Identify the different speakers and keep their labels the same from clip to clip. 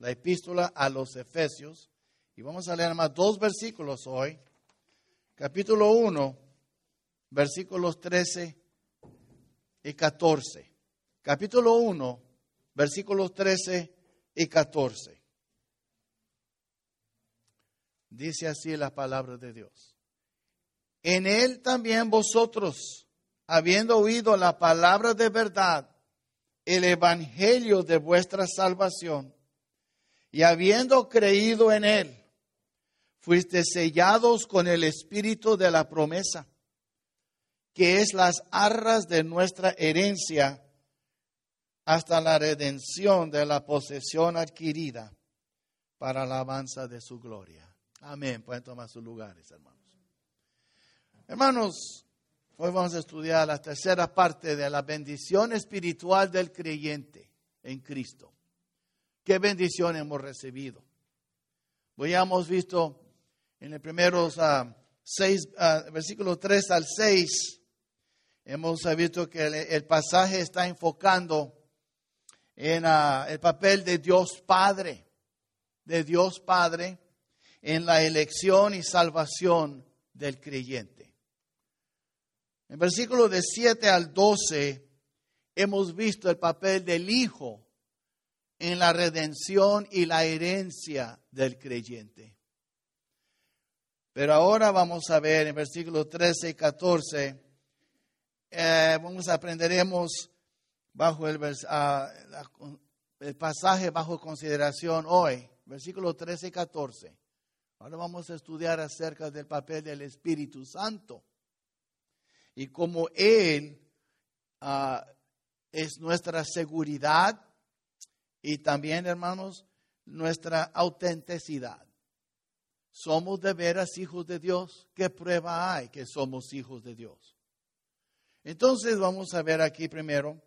Speaker 1: la epístola a los Efesios. Y vamos a leer más 2 versículos hoy. Capítulo 1, versículos 13 y 14. Capítulo 1, versículos 13 y 14. Dice así la palabra de Dios. En él también vosotros, habiendo oído la palabra de verdad, el evangelio de vuestra salvación, y habiendo creído en él, fuisteis sellados con el espíritu de la promesa, que es las arras de nuestra herencia, hasta la redención de la posesión adquirida para la alabanza de su gloria. Amén. Pueden tomar sus lugares, hermanos. Hermanos, hoy vamos a estudiar la tercera parte de la bendición espiritual del creyente en Cristo. ¿Qué bendición hemos recibido? Hoy ya hemos visto en los primeros versículos 3 al 6, hemos visto que el pasaje está enfocando en el papel de Dios Padre, en la elección y salvación del creyente. En versículos de 7 al 12 hemos visto el papel del Hijo en la redención y la herencia del creyente. Pero ahora vamos a ver en versículos 13 y 14, aprenderemos bajo el pasaje bajo consideración hoy, versículos 13 y 14. Ahora vamos a estudiar acerca del papel del Espíritu Santo y cómo Él es nuestra seguridad y también, hermanos, nuestra autenticidad. ¿Somos de veras hijos de Dios? ¿Qué prueba hay que somos hijos de Dios? Entonces vamos a ver aquí primero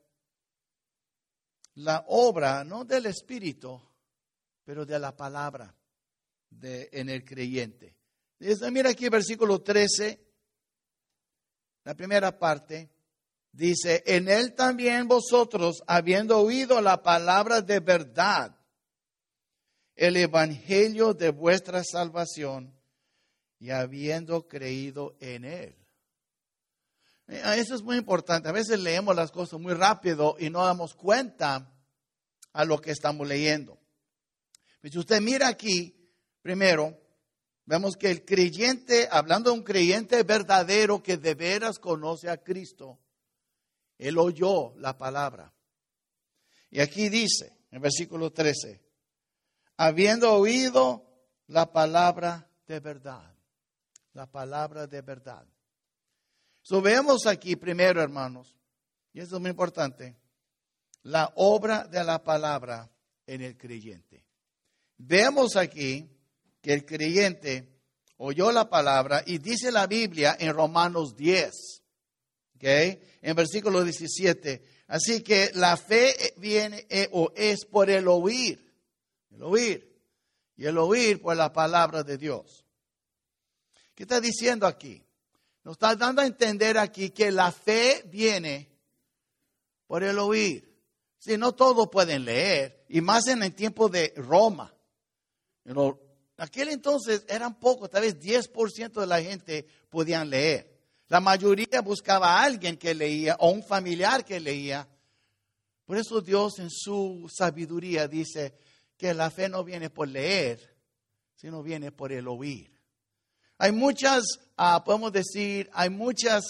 Speaker 1: la obra, no del Espíritu, pero de la palabra en el creyente. Mira aquí versículo 13, la primera parte, dice, en él también vosotros, habiendo oído la palabra de verdad, el evangelio de vuestra salvación, y habiendo creído en él. Eso es muy importante. A veces leemos las cosas muy rápido y no damos cuenta a lo que estamos leyendo. Pues si usted mira aquí, primero, vemos que el creyente, hablando de un creyente verdadero que de veras conoce a Cristo, él oyó la palabra. Y aquí dice, en versículo 13, habiendo oído la palabra de verdad. La palabra de verdad. So, vemos aquí primero, hermanos, y esto es muy importante, la obra de la palabra en el creyente. Vemos aquí que el creyente oyó la palabra y dice la Biblia en Romanos 10, ¿okay? En versículo 17. Así que la fe viene o es por el oír. El oír. Y el oír por la palabra de Dios. ¿Qué está diciendo aquí? Nos está dando a entender aquí que la fe viene por el oír. Si no todos pueden leer, y más en el tiempo de Roma. Aquel entonces eran pocos, tal vez 10% de la gente podían leer. La mayoría buscaba a alguien que leía o un familiar que leía. Por eso Dios en su sabiduría dice que la fe no viene por leer, sino viene por el oír. Hay muchas, podemos decir, hay muchas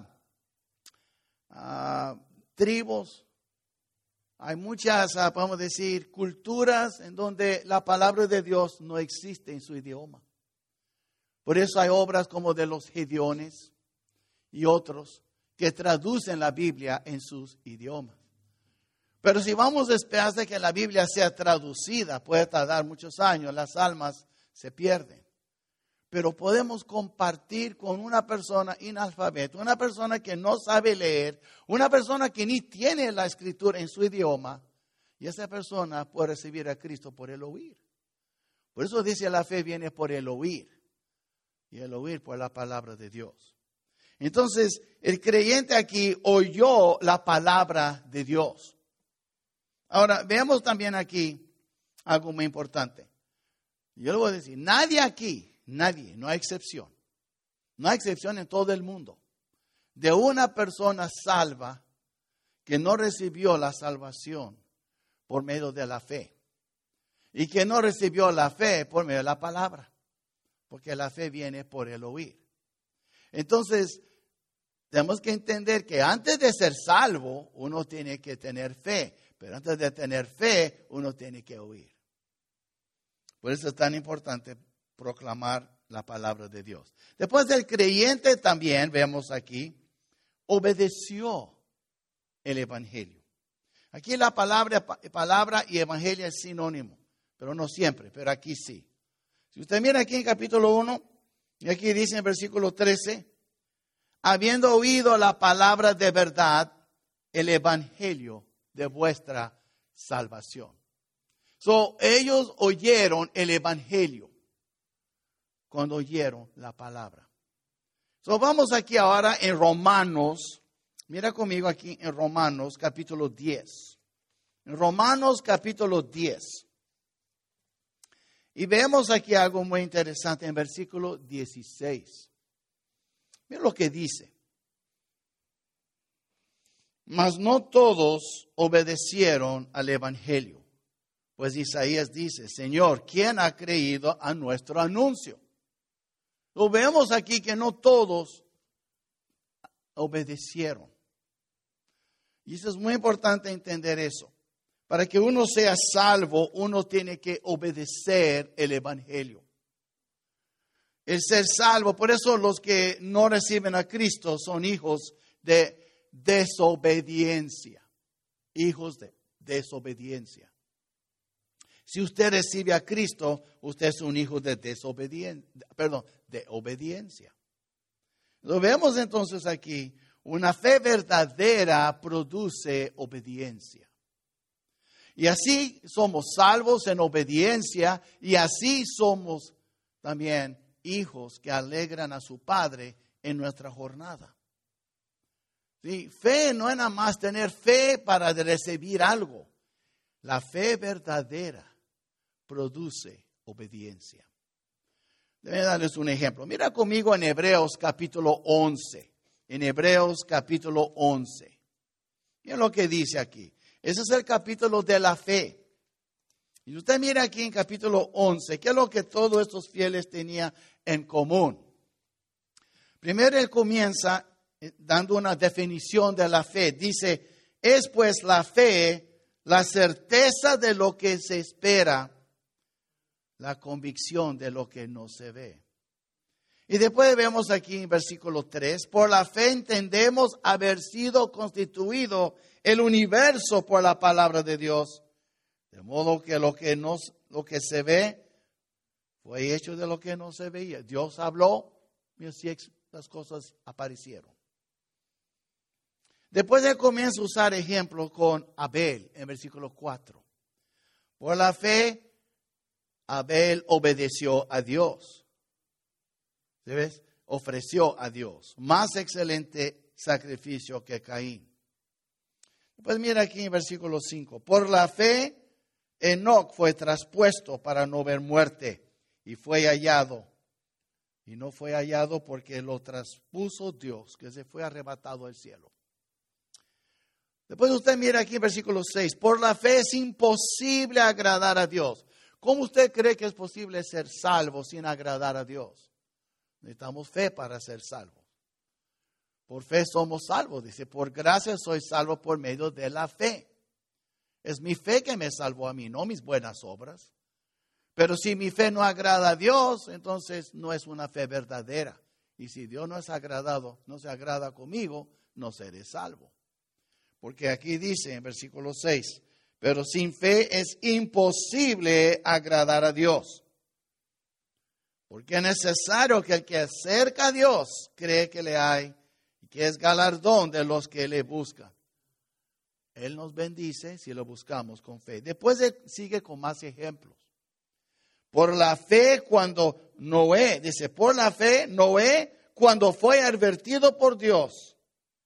Speaker 1: tribus, hay muchas, podemos decir, culturas en donde la palabra de Dios no existe en su idioma. Por eso hay obras como de los Gedeones y otros que traducen la Biblia en sus idiomas. Pero si vamos a esperar hasta que la Biblia sea traducida, puede tardar muchos años, las almas se pierden. Pero podemos compartir con una persona analfabeta, una persona que no sabe leer, una persona que ni tiene la escritura en su idioma, y esa persona puede recibir a Cristo por el oír. Por eso dice la fe viene por el oír, y el oír por la palabra de Dios. Entonces, el creyente aquí oyó la palabra de Dios. Ahora, veamos también aquí algo muy importante. Yo le voy a decir, nadie aquí, nadie, no hay excepción. No hay excepción en todo el mundo. De una persona salva que no recibió la salvación por medio de la fe. Y que no recibió la fe por medio de la palabra. Porque la fe viene por el oír. Entonces, tenemos que entender que antes de ser salvo, uno tiene que tener fe. Pero antes de tener fe, uno tiene que oír. Por eso es tan importante proclamar la palabra de Dios. Después del creyente también, vemos aquí, obedeció el evangelio. Aquí la palabra y evangelio es sinónimo, pero no siempre, pero aquí sí. Si usted mira aquí en capítulo 1, y aquí dice en versículo 13, habiendo oído la palabra de verdad, el evangelio de vuestra salvación. Ellos oyeron el evangelio cuando oyeron la palabra. Vamos aquí ahora en Romanos. Mira conmigo aquí en Romanos capítulo 10. En Romanos capítulo 10. Y vemos aquí algo muy interesante en versículo 16. Mira lo que dice. Mas no todos obedecieron al evangelio. Pues Isaías dice, Señor, ¿quién ha creído a nuestro anuncio? Lo vemos aquí que no todos obedecieron. Y eso es muy importante entender eso. Para que uno sea salvo, uno tiene que obedecer el evangelio. El ser salvo, por eso los que no reciben a Cristo son hijos de desobediencia. Hijos de desobediencia. Si usted recibe a Cristo, usted es un hijo de de obediencia. Lo vemos entonces aquí, una fe verdadera produce obediencia. Y así somos salvos en obediencia y así somos también hijos que alegran a su Padre en nuestra jornada. ¿Sí? Fe no es nada más tener fe para recibir algo. La fe verdadera produce obediencia. Deben darles un ejemplo. Mira conmigo en Hebreos capítulo 11. En Hebreos capítulo 11. Mira lo que dice aquí. Ese es el capítulo de la fe. Y usted mira aquí en capítulo 11, ¿qué es lo que todos estos fieles tenían en común? Primero él comienza dando una definición de la fe. Dice, es pues la fe, la certeza de lo que se espera, la convicción de lo que no se ve. Y después vemos aquí en versículo 3, por la fe entendemos haber sido constituido el universo por la palabra de Dios, de modo que lo que se ve fue hecho de lo que no se veía. Dios habló y así las cosas aparecieron. Después él comienza a usar ejemplos con Abel en versículo 4. Por la fe, Abel obedeció a Dios. ¿Sabes? Ofreció a Dios más excelente sacrificio que Caín. Pues mira aquí en versículo 5. Por la fe, Enoc fue traspuesto para no ver muerte y fue hallado. Y no fue hallado porque lo traspuso Dios, que se fue arrebatado al cielo. Después usted mira aquí en versículo 6. Por la fe es imposible agradar a Dios. ¿Cómo usted cree que es posible ser salvo sin agradar a Dios? Necesitamos fe para ser salvos. Por fe somos salvos. Dice, por gracia soy salvo por medio de la fe. Es mi fe que me salvó a mí, no mis buenas obras. Pero si mi fe no agrada a Dios, entonces no es una fe verdadera. Y si Dios no se agrada conmigo, no seré salvo. Porque aquí dice en versículo 6, pero sin fe es imposible agradar a Dios. Porque es necesario que el que acerca a Dios cree que le hay y que es galardón de los que le buscan. Él nos bendice si lo buscamos con fe. Después sigue con más ejemplos. Por la fe cuando Noé, dice, por la fe Noé cuando fue advertido por Dios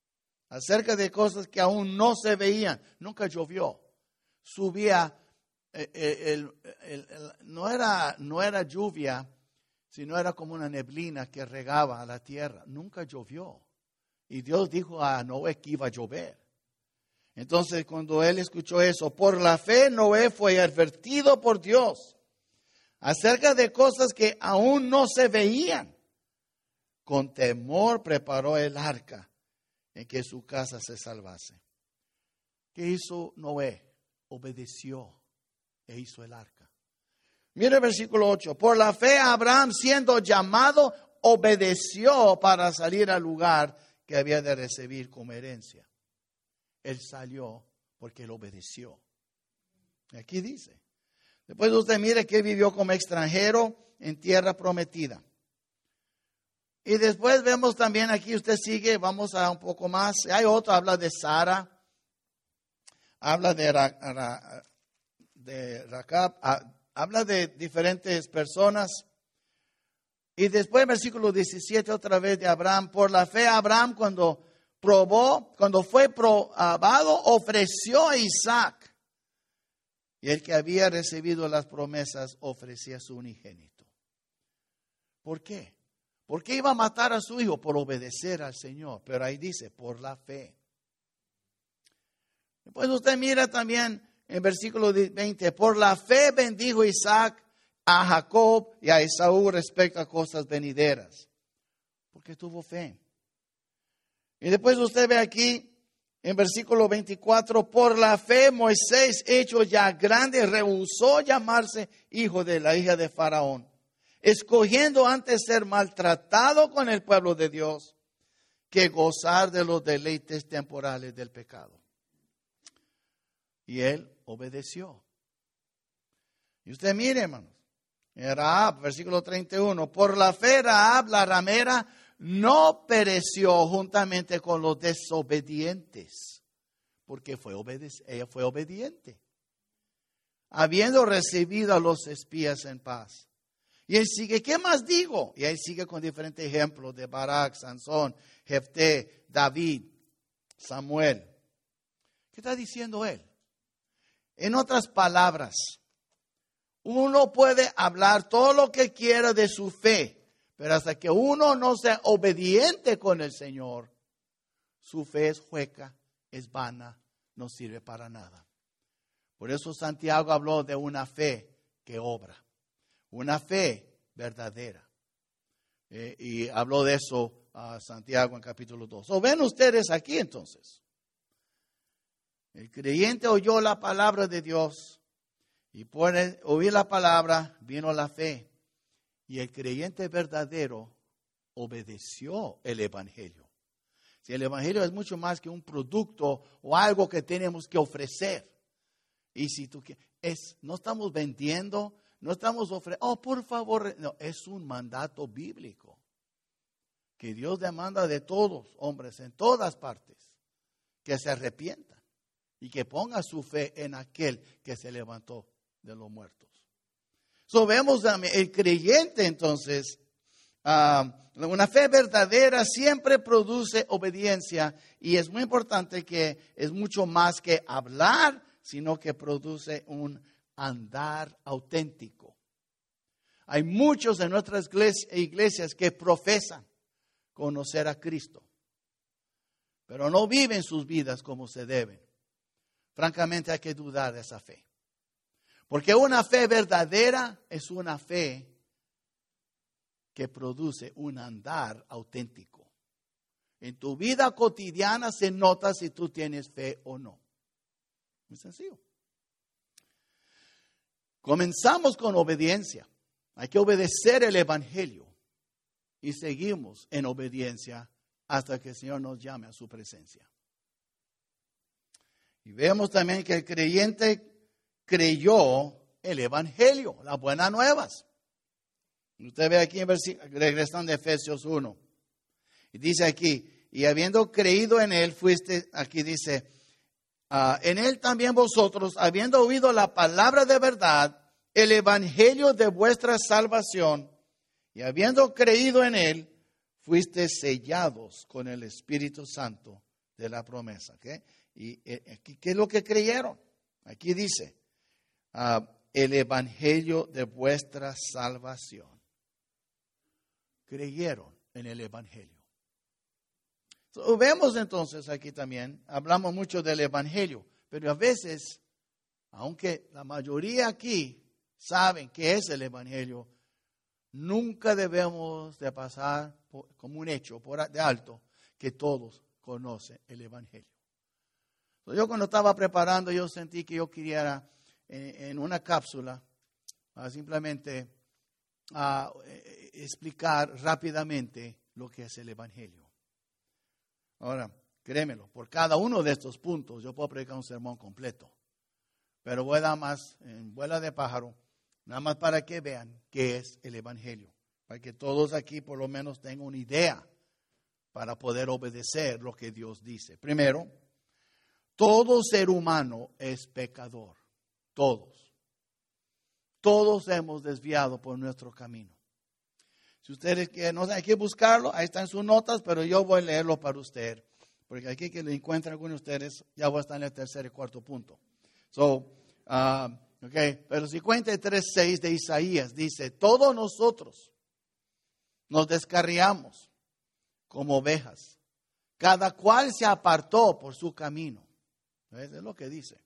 Speaker 1: acerca de cosas que aún no se veían, nunca llovió. Subía no era lluvia, sino era como una neblina que regaba a la tierra. Nunca llovió. Y Dios dijo a Noé que iba a llover. Entonces, cuando él escuchó eso, por la fe Noé fue advertido por Dios acerca de cosas que aún no se veían. Con temor preparó el arca en que su casa se salvase. ¿Qué hizo Noé? Obedeció e hizo el arca. Mire el versículo 8. Por la fe Abraham, siendo llamado, obedeció para salir al lugar que había de recibir como herencia. Él salió porque él obedeció. Aquí dice. Después usted mire que vivió como extranjero en tierra prometida. Y después vemos también aquí, usted sigue, vamos a un poco más. Hay otro, habla de Sara, habla de Racab, habla de diferentes personas. Y después versículo 17 otra vez de Abraham. Por la fe Abraham cuando fue probado, ofreció a Isaac. Y el que había recibido las promesas ofrecía a su unigénito. ¿Por qué? ¿Por qué iba a matar a su hijo? Por obedecer al Señor. Pero ahí dice, por la fe. Después usted mira también en versículo 20. Por la fe bendijo Isaac a Jacob y a Esaú respecto a cosas venideras. Porque tuvo fe. Y después usted ve aquí en versículo 24. Por la fe Moisés, hecho ya grande, rehusó llamarse hijo de la hija de Faraón, escogiendo antes ser maltratado con el pueblo de Dios que gozar de los deleites temporales del pecado. Y él obedeció. Y usted mire, hermanos, en Rahab, versículo 31, por la fe Rahab, la ramera, no pereció juntamente con los desobedientes, porque ella fue obediente, habiendo recibido a los espías en paz. Y él sigue, ¿qué más digo? Y él sigue con diferentes ejemplos de Barak, Sansón, Jefté, David, Samuel. ¿Qué está diciendo él? En otras palabras, uno puede hablar todo lo que quiera de su fe, pero hasta que uno no sea obediente con el Señor, su fe es hueca, es vana, no sirve para nada. Por eso Santiago habló de una fe que obra. Una fe verdadera. Y habló de eso Santiago en capítulo 2. ¿O ven ustedes aquí entonces? El creyente oyó la palabra de Dios y por oír la palabra vino la fe. Y el creyente verdadero obedeció el evangelio. Si el evangelio es mucho más que un producto o algo que tenemos que ofrecer. Y si tú quieres, no estamos vendiendo. No estamos ofreciendo, por favor, no, es un mandato bíblico que Dios demanda de todos, hombres, en todas partes, que se arrepientan y que pongan su fe en aquel que se levantó de los muertos. Vemos el creyente entonces, una fe verdadera siempre produce obediencia y es muy importante que es mucho más que hablar, sino que produce un andar auténtico. Hay muchos en nuestras iglesias que profesan conocer a Cristo, pero no viven sus vidas como se deben. Francamente hay que dudar de esa fe. Porque una fe verdadera es una fe que produce un andar auténtico. En tu vida cotidiana se nota si tú tienes fe o no. Muy sencillo. Comenzamos con obediencia. Hay que obedecer el evangelio. Y seguimos en obediencia hasta que el Señor nos llame a su presencia. Y vemos también que el creyente creyó el evangelio, las buenas nuevas. Usted ve aquí en regresando a Efesios 1. Y dice aquí, y habiendo creído en él, fuiste, aquí dice, en él también vosotros, habiendo oído la palabra de verdad, el evangelio de vuestra salvación, y habiendo creído en él, fuiste sellados con el Espíritu Santo de la promesa. ¿Okay? Y aquí, ¿qué es lo que creyeron? Aquí dice, el evangelio de vuestra salvación. Creyeron en el evangelio. Vemos entonces aquí también, hablamos mucho del evangelio, pero a veces, aunque la mayoría aquí saben qué es el evangelio, nunca debemos de pasar como un hecho de alto que todos conocen el evangelio. Yo cuando estaba preparando, yo sentí que yo quería en una cápsula simplemente explicar rápidamente lo que es el evangelio. Ahora, créemelo, por cada uno de estos puntos yo puedo predicar un sermón completo. Pero voy a dar más en vuela de pájaro, nada más para que vean qué es el evangelio. Para que todos aquí por lo menos tengan una idea para poder obedecer lo que Dios dice. Primero, todo ser humano es pecador. Todos. Todos hemos desviado por nuestro camino. Si ustedes quieren, no sé, hay que buscarlo, ahí está en sus notas, pero yo voy a leerlo para usted. Porque aquí que lo encuentren algunos de ustedes, ya voy a estar en el tercer y cuarto punto. Pero 53:6 de Isaías dice, todos nosotros nos descarriamos como ovejas. Cada cual se apartó por su camino. Eso es lo que dice.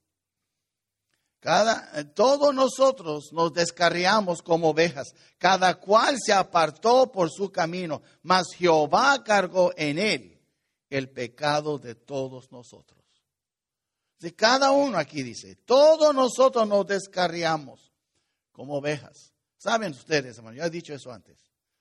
Speaker 1: Todos nosotros nos descarriamos como ovejas, cada cual se apartó por su camino, mas Jehová cargó en él el pecado de todos nosotros. De cada uno aquí dice, todos nosotros nos descarriamos como ovejas. Saben ustedes, hermano, ya he dicho eso antes.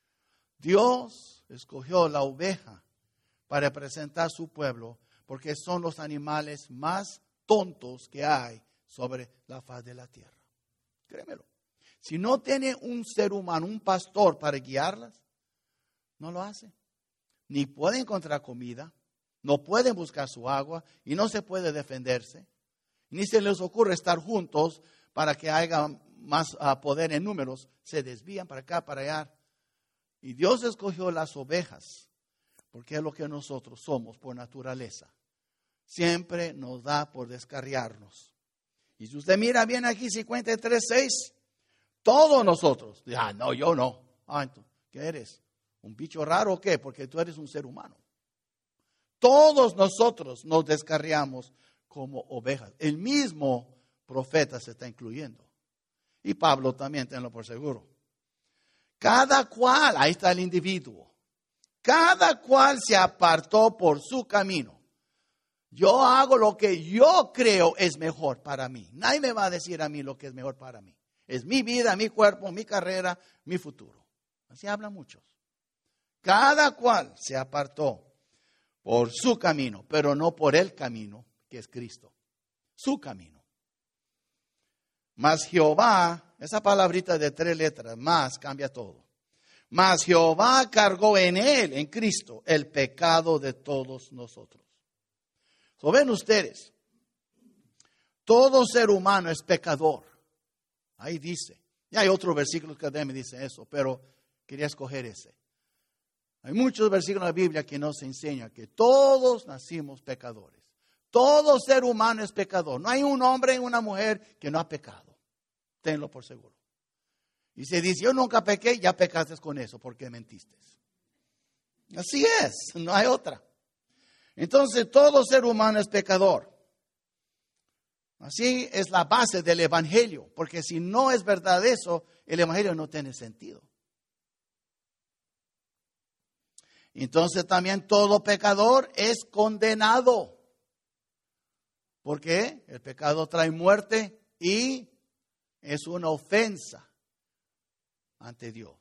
Speaker 1: Dios escogió la oveja para representar a su pueblo porque son los animales más tontos que hay sobre la faz de la tierra. Créemelo. Si no tiene un ser humano, un pastor para guiarlas, no lo hace. Ni puede encontrar comida, no pueden buscar su agua y no se puede defenderse. Ni se les ocurre estar juntos para que haya más poder en números. Se desvían para acá, para allá. Y Dios escogió las ovejas porque es lo que nosotros somos por naturaleza. Siempre nos da por descarriarnos. Y si usted mira bien aquí, 53:6, todos nosotros. No, yo no. Entonces, ¿qué eres? ¿Un bicho raro o qué? Porque tú eres un ser humano. Todos nosotros nos descarriamos como ovejas. El mismo profeta se está incluyendo. Y Pablo también, tenlo por seguro. Cada cual, ahí está el individuo. Cada cual se apartó por su camino. Yo hago lo que yo creo es mejor para mí. Nadie me va a decir a mí lo que es mejor para mí. Es mi vida, mi cuerpo, mi carrera, mi futuro. Así hablan muchos. Cada cual se apartó por su camino, pero no por el camino que es Cristo. Su camino. Mas Jehová, esa palabrita de 3 letras, más cambia todo. Mas Jehová cargó en él, en Cristo, el pecado de todos nosotros. Ven ustedes, todo ser humano es pecador. Ahí dice. Y hay otros versículos que también me dicen eso, pero quería escoger ese. Hay muchos versículos en la Biblia que nos enseñan que todos nacimos pecadores. Todo ser humano es pecador. No hay un hombre y una mujer que no ha pecado. Tenlo por seguro. Y se dice, yo nunca pequé, ya pecaste con eso porque mentiste. Así es, no hay otra. Entonces, todo ser humano es pecador. Así es la base del evangelio, porque si no es verdad eso, el evangelio no tiene sentido. Entonces, también todo pecador es condenado. ¿Por qué? El pecado trae muerte y es una ofensa ante Dios.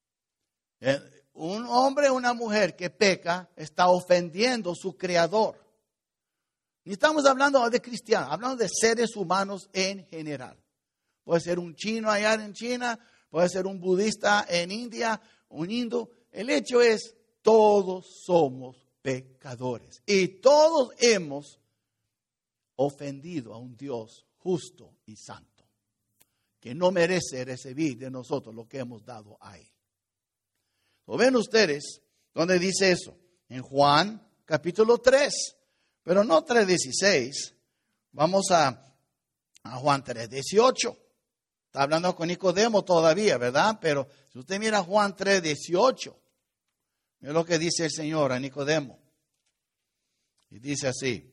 Speaker 1: Un hombre o una mujer que peca está ofendiendo a su creador. Ni estamos hablando de cristianos, hablamos de seres humanos en general. Puede ser un chino allá en China, puede ser un budista en India, un hindú. El hecho es, todos somos pecadores. Y todos hemos ofendido a un Dios justo y santo, que no merece recibir de nosotros lo que hemos dado a Él. ¿Lo ven ustedes? ¿Dónde dice eso? En Juan capítulo 3, pero no 3:16. Vamos a Juan 3:18. Está hablando con Nicodemo todavía, ¿verdad? Pero si usted mira Juan 3:18, es lo que dice el Señor a Nicodemo. Y dice así: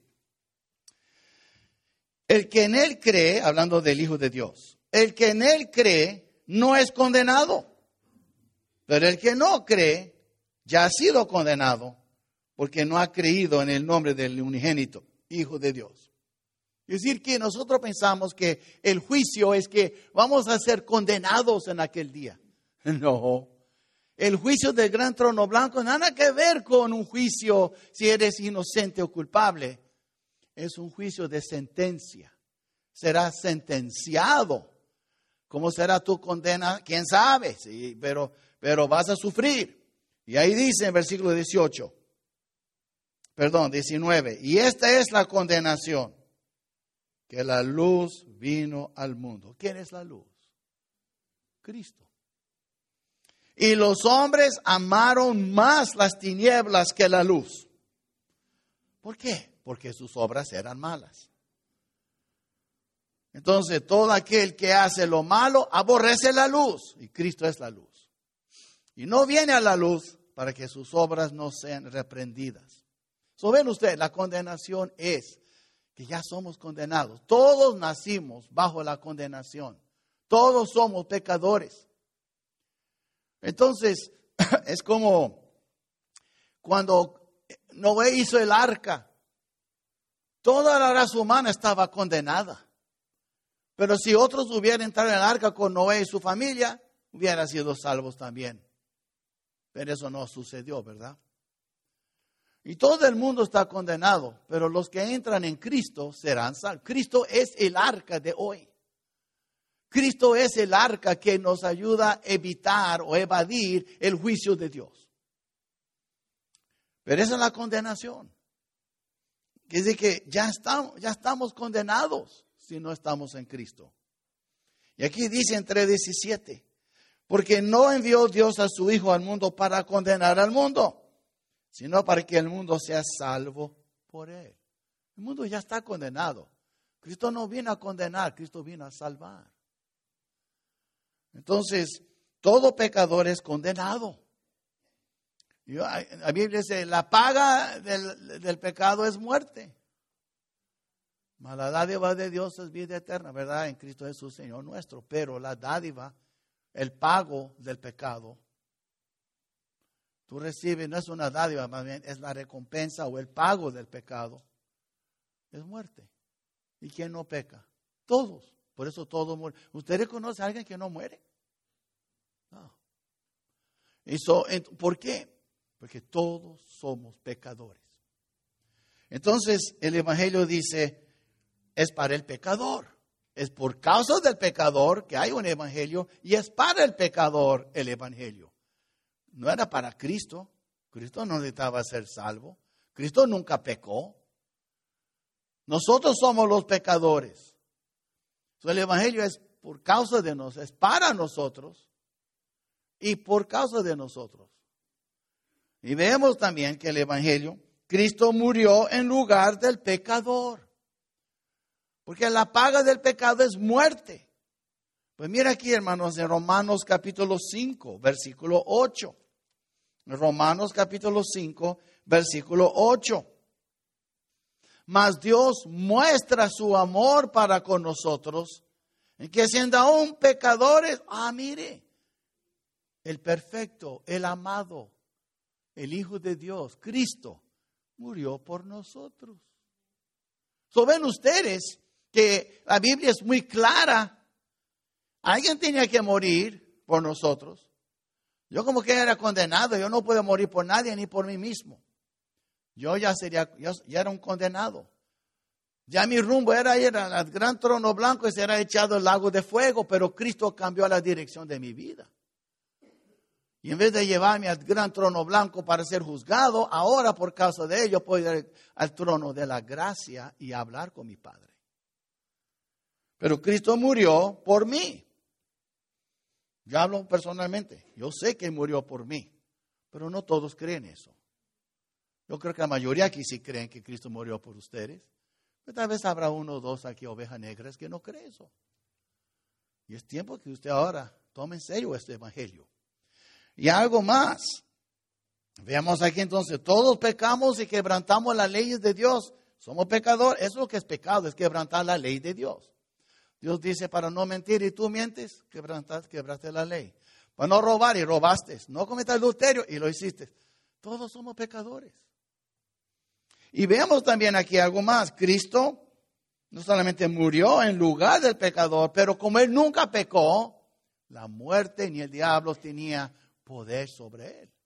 Speaker 1: el que en él cree, hablando del Hijo de Dios, el que en él cree no es condenado, pero el que no cree ya ha sido condenado porque no ha creído en el nombre del unigénito Hijo de Dios. Es decir, que nosotros pensamos que el juicio es que vamos a ser condenados en aquel día. No. El juicio del gran trono blanco nada que ver con un juicio si eres inocente o culpable. Es un juicio de sentencia. Serás sentenciado. ¿Cómo será tu condena? ¿Quién sabe? Sí, pero vas a sufrir. Y ahí dice en versículo 19. Y esta es la condenación, que la luz vino al mundo. ¿Quién es la luz? Cristo. Y los hombres amaron más las tinieblas que la luz. ¿Por qué? Porque sus obras eran malas. Entonces, todo aquel que hace lo malo aborrece la luz. Y Cristo es la luz. Y no viene a la luz para que sus obras no sean reprendidas. Ven ustedes, la condenación es que ya somos condenados. Todos nacimos bajo la condenación. Todos somos pecadores. Entonces, es como cuando Noé hizo el arca. Toda la raza humana estaba condenada. Pero si otros hubieran entrado en el arca con Noé y su familia, hubieran sido salvos también. Pero eso no sucedió, ¿verdad? Y todo el mundo está condenado, pero los que entran en Cristo serán salvos. Cristo es el arca de hoy. Cristo es el arca que nos ayuda a evitar o evadir el juicio de Dios. Pero esa es la condenación. Que dice que ya estamos condenados si no estamos en Cristo. Y aquí dice en 3:17, porque no envió Dios a su Hijo al mundo para condenar al mundo, sino para que el mundo sea salvo por él. El mundo ya está condenado. Cristo no vino a condenar, Cristo vino a salvar. Entonces, todo pecador es condenado. La Biblia dice, la paga del pecado es muerte. Mas la dádiva de Dios es vida eterna, ¿verdad? En Cristo Jesús, Señor nuestro. Pero la dádiva, el pago del pecado, tú recibes, no es una dádiva, más bien es la recompensa o el pago del pecado, es muerte. ¿Y quién no peca? Todos. Por eso todos mueren. ¿Usted reconoce a alguien que no muere? No. ¿Por qué? Porque todos somos pecadores. Entonces el Evangelio dice, es para el pecador. Es por causa del pecador que hay un Evangelio y es para el pecador el Evangelio. No era para Cristo. Cristo no necesitaba ser salvo. Cristo nunca pecó. Nosotros somos los pecadores. El Evangelio es por causa de nosotros, es para nosotros y por causa de nosotros. Y vemos también que el Evangelio, Cristo murió en lugar del pecador. Porque la paga del pecado es muerte. Pues mira aquí, hermanos, en Romanos capítulo 5, versículo 8. Romanos capítulo 5, versículo 8. Mas Dios muestra su amor para con nosotros, en que siendo aún pecadores, mire, el perfecto, el amado, el Hijo de Dios, Cristo, murió por nosotros. Ven ustedes que la Biblia es muy clara. Alguien tenía que morir por nosotros. Yo como que era condenado, yo no puedo morir por nadie ni por mí mismo. Yo ya era un condenado. Ya mi rumbo era ir al gran trono blanco y será echado al lago de fuego, pero Cristo cambió la dirección de mi vida. Y en vez de llevarme al gran trono blanco para ser juzgado, ahora por causa de ello puedo ir al trono de la gracia y hablar con mi Padre. Pero Cristo murió por mí. Yo hablo personalmente. Yo sé que murió por mí, pero no todos creen eso. Yo creo que la mayoría aquí sí creen que Cristo murió por ustedes. Pero tal vez habrá uno o dos aquí, ovejas negras, que no creen eso. Y es tiempo que usted ahora tome en serio este evangelio. Y algo más. Veamos aquí entonces, todos pecamos y quebrantamos las leyes de Dios. Somos pecadores. Eso es lo que es pecado, es quebrantar la ley de Dios. Dios dice para no mentir y tú mientes, quebraste la ley. Para no robar y robaste. No cometas adulterio y lo hiciste. Todos somos pecadores. Y veamos también aquí algo más. Cristo no solamente murió en lugar del pecador, pero como Él nunca pecó, la muerte ni el diablo tenía poder sobre Él.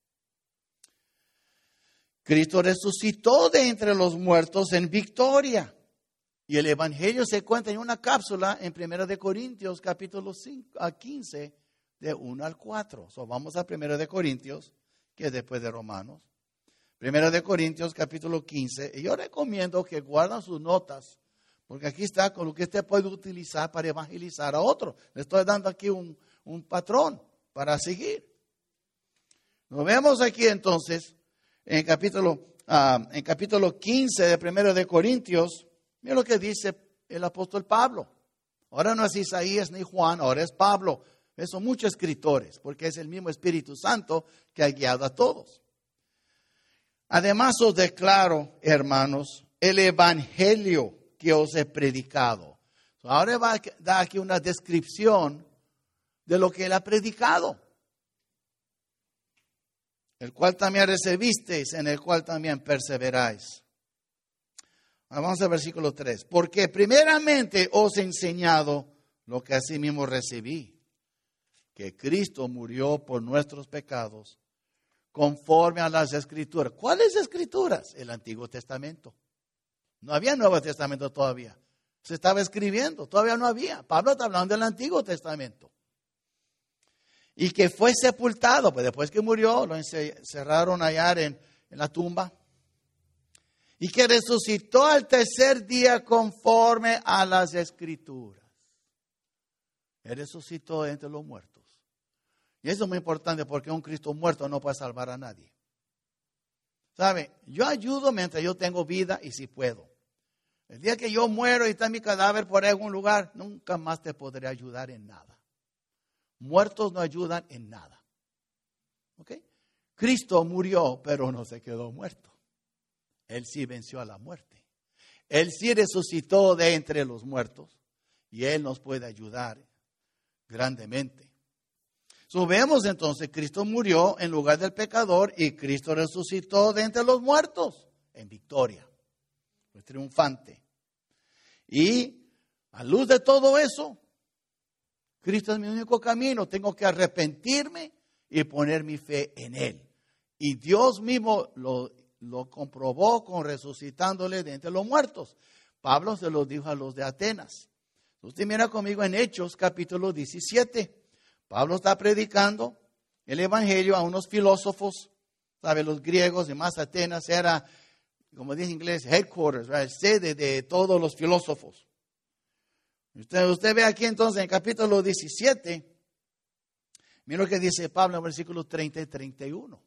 Speaker 1: Cristo resucitó de entre los muertos en victoria. Y el Evangelio se cuenta en una cápsula en 1 Corintios capítulo 15, de 1 al 4. Vamos a 1 Corintios, que es después de Romanos. 1 Corintios capítulo 15. Y yo recomiendo que guarden sus notas, porque aquí está con lo que usted puede utilizar para evangelizar a otro. Le estoy dando aquí un patrón para seguir. Nos vemos aquí entonces en capítulo 15 de 1 Corintios. Mira lo que dice el apóstol Pablo. Ahora no es Isaías ni Juan, ahora es Pablo. Son muchos escritores, porque es el mismo Espíritu Santo que ha guiado a todos. Además os declaro, hermanos, el evangelio que os he predicado. Ahora va a dar aquí una descripción de lo que él ha predicado. El cual también recibisteis, en el cual también perseveráis. Vamos al versículo 3. Porque primeramente os he enseñado lo que asimismo recibí, que Cristo murió por nuestros pecados, conforme a las Escrituras. ¿Cuáles Escrituras? El Antiguo Testamento. No había Nuevo Testamento todavía. Se estaba escribiendo, todavía no había. Pablo está hablando del Antiguo Testamento. Y que fue sepultado, pues después que murió, lo encerraron allá en la tumba. Y que resucitó al tercer día conforme a las Escrituras. Él resucitó entre los muertos. Y eso es muy importante porque un Cristo muerto no puede salvar a nadie. ¿Sabe? Yo ayudo mientras yo tengo vida y si puedo. El día que yo muero y está mi cadáver por algún lugar, nunca más te podré ayudar en nada. Muertos no ayudan en nada. ¿Ok? Cristo murió, pero no se quedó muerto. Él sí venció a la muerte. Él sí resucitó de entre los muertos. Y Él nos puede ayudar grandemente. Vemos entonces, Cristo murió en lugar del pecador y Cristo resucitó de entre los muertos en victoria. Fue triunfante. Y a luz de todo eso, Cristo es mi único camino. Tengo que arrepentirme y poner mi fe en Él. Y Dios mismo lo comprobó con resucitándole de entre los muertos. Pablo se lo dijo a los de Atenas. Usted mira conmigo en Hechos capítulo 17. Pablo está predicando el evangelio a unos filósofos. ¿Sabe? Los griegos y más Atenas era, como dice en inglés, headquarters, right? Sede de todos los filósofos. Usted ve aquí entonces en capítulo 17. Mira lo que dice Pablo en versículos 30 y 31.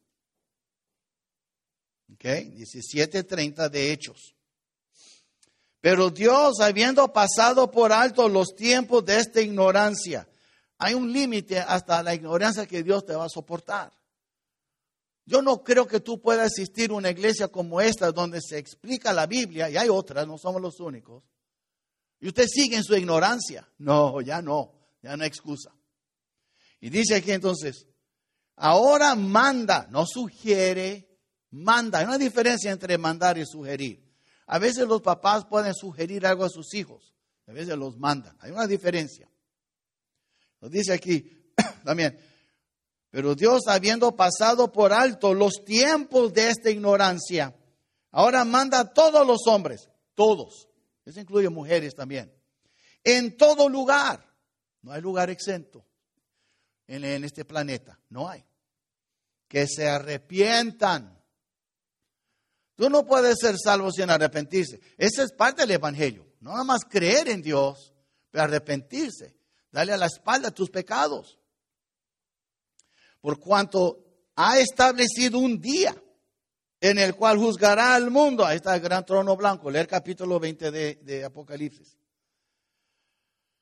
Speaker 1: Okay, 17:30 de Hechos. Pero Dios, habiendo pasado por alto los tiempos de esta ignorancia, hay un límite hasta la ignorancia que Dios te va a soportar. Yo no creo que tú puedas asistir a una iglesia como esta donde se explica la Biblia, y hay otras, no somos los únicos, y usted sigue en su ignorancia. No hay excusa. Y dice aquí entonces, ahora manda, no sugiere, manda. Hay una diferencia entre mandar y sugerir. A veces los papás pueden sugerir algo a sus hijos. A veces los mandan. Hay una diferencia. Lo dice aquí también. Pero Dios, habiendo pasado por alto los tiempos de esta ignorancia, ahora manda a todos los hombres. Todos. Eso incluye mujeres también. En todo lugar. No hay lugar exento en este planeta. No hay. Que se arrepientan. Tú no puedes ser salvo sin arrepentirse. Esa es parte del evangelio. No nada más creer en Dios, pero arrepentirse. Darle a la espalda tus pecados. Por cuanto ha establecido un día en el cual juzgará al mundo. Ahí está el gran trono blanco. Leer capítulo 20 de Apocalipsis.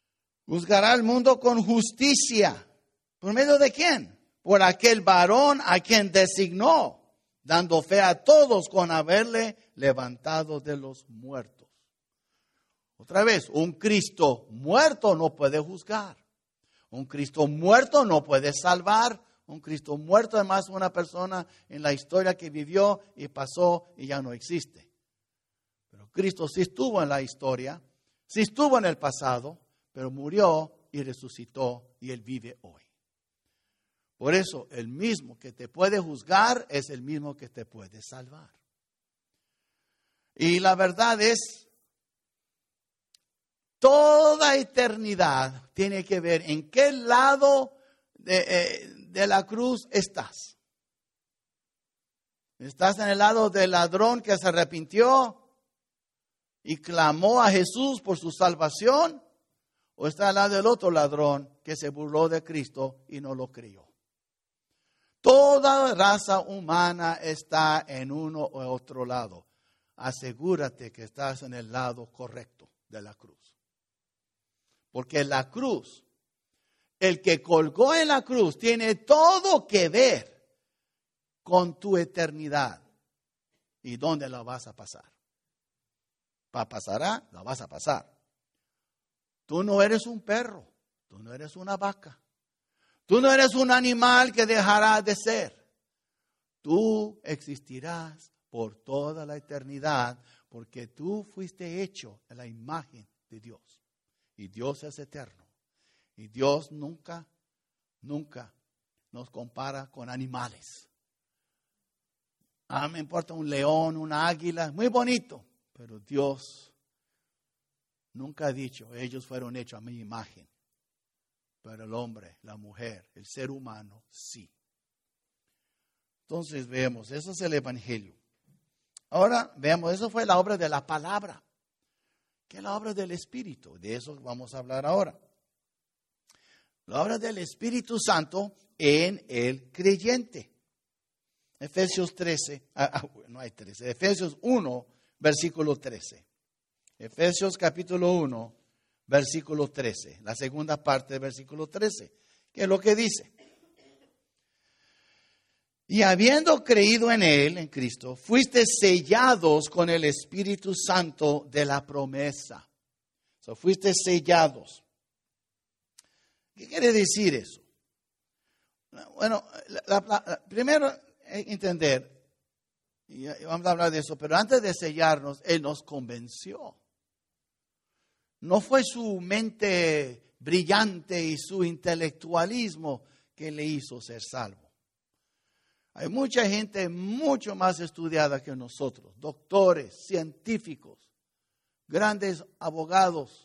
Speaker 1: Juzgará al mundo con justicia. ¿Por medio de quién? Por aquel varón a quien designó, dando fe a todos con haberle levantado de los muertos. Otra vez, un Cristo muerto no puede juzgar. Un Cristo muerto no puede salvar. Un Cristo muerto además es una persona en la historia que vivió y pasó y ya no existe. Pero Cristo sí estuvo en la historia, sí estuvo en el pasado, pero murió y resucitó y Él vive hoy. Por eso, el mismo que te puede juzgar es el mismo que te puede salvar. Y la verdad es, toda eternidad tiene que ver en qué lado de la cruz estás. ¿Estás en el lado del ladrón que se arrepintió y clamó a Jesús por su salvación? ¿O estás al lado del otro ladrón que se burló de Cristo y no lo creyó? Toda raza humana está en uno u otro lado. Asegúrate que estás en el lado correcto de la cruz. Porque la cruz, el que colgó en la cruz, tiene todo que ver con tu eternidad. ¿Y dónde la vas a pasar? ¿Pasará? La vas a pasar. Tú no eres un perro, tú no eres una vaca. Tú no eres un animal que dejará de ser. Tú existirás por toda la eternidad porque tú fuiste hecho en la imagen de Dios. Y Dios es eterno. Y Dios nunca nos compara con animales. Me importa un león, una águila, muy bonito. Pero Dios nunca ha dicho, ellos fueron hechos a mi imagen. Pero el hombre, la mujer, el ser humano, sí. Entonces vemos, eso es el Evangelio. Ahora veamos, eso fue la obra de la palabra. ¿Qué es la obra del Espíritu? De eso vamos a hablar ahora. La obra del Espíritu Santo en el creyente. Efesios 1, versículo 13. Efesios capítulo 1. Versículo 13, la segunda parte del versículo 13, que es lo que dice. Y habiendo creído en Él, en Cristo, fuiste sellados con el Espíritu Santo de la promesa. Fuiste sellados. ¿Qué quiere decir eso? Bueno, primero entender, y vamos a hablar de eso, pero antes de sellarnos, Él nos convenció. No fue su mente brillante y su intelectualismo que le hizo ser salvo. Hay mucha gente mucho más estudiada que nosotros, doctores, científicos, grandes abogados,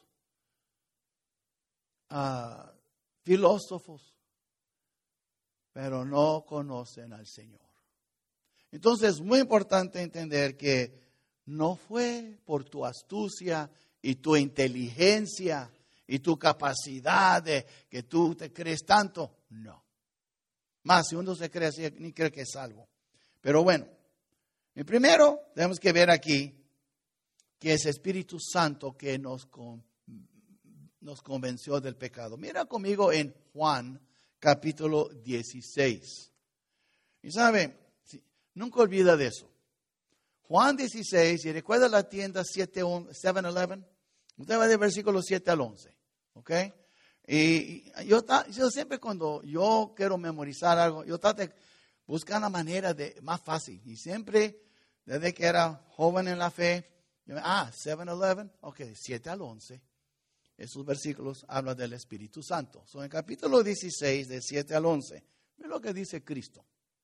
Speaker 1: filósofos, pero no conocen al Señor. Entonces es muy importante entender que no fue por tu astucia y tu inteligencia y tu capacidad de que tú te crees tanto. No. Más si uno se cree así, ni cree que es salvo. Pero bueno, primero tenemos que ver aquí que es Espíritu Santo que nos convenció del pecado. Mira conmigo en Juan capítulo 16. Y sabe, nunca olvida de eso. Juan 16, y recuerda la tienda 7-Eleven. Usted va del versículo 7 al 11. ¿Ok? Y yo siempre cuando yo quiero memorizar algo, yo trato de buscar una manera más fácil. Y siempre, desde que era joven en la fe, 7-Eleven, ok, 7 al 11. Esos versículos hablan del Espíritu Santo. Son en el capítulo 16, de 7 al 11. Mira lo que dice Cristo.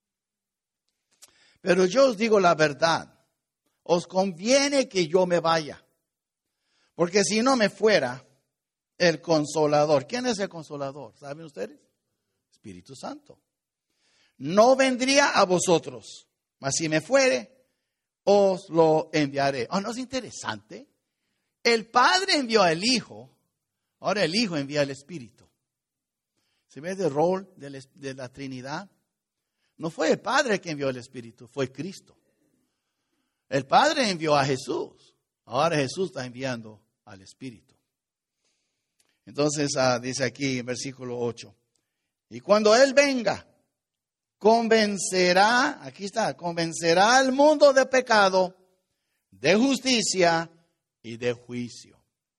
Speaker 1: Pero yo os digo la verdad. Os conviene que yo me vaya. Porque si no me fuera, el Consolador. ¿Quién es el Consolador? ¿Saben ustedes? Espíritu Santo. No vendría a vosotros, mas si me fuere, os lo enviaré. ¿No es interesante? El Padre envió al Hijo, ahora el Hijo envía al Espíritu. ¿Se ve el rol de la Trinidad? No fue el Padre que envió al Espíritu, fue Cristo. El Padre envió a Jesús, ahora Jesús está enviando al Espíritu. Entonces dice aquí en versículo 8. Y cuando Él venga, convencerá al mundo de pecado, de justicia y de juicio.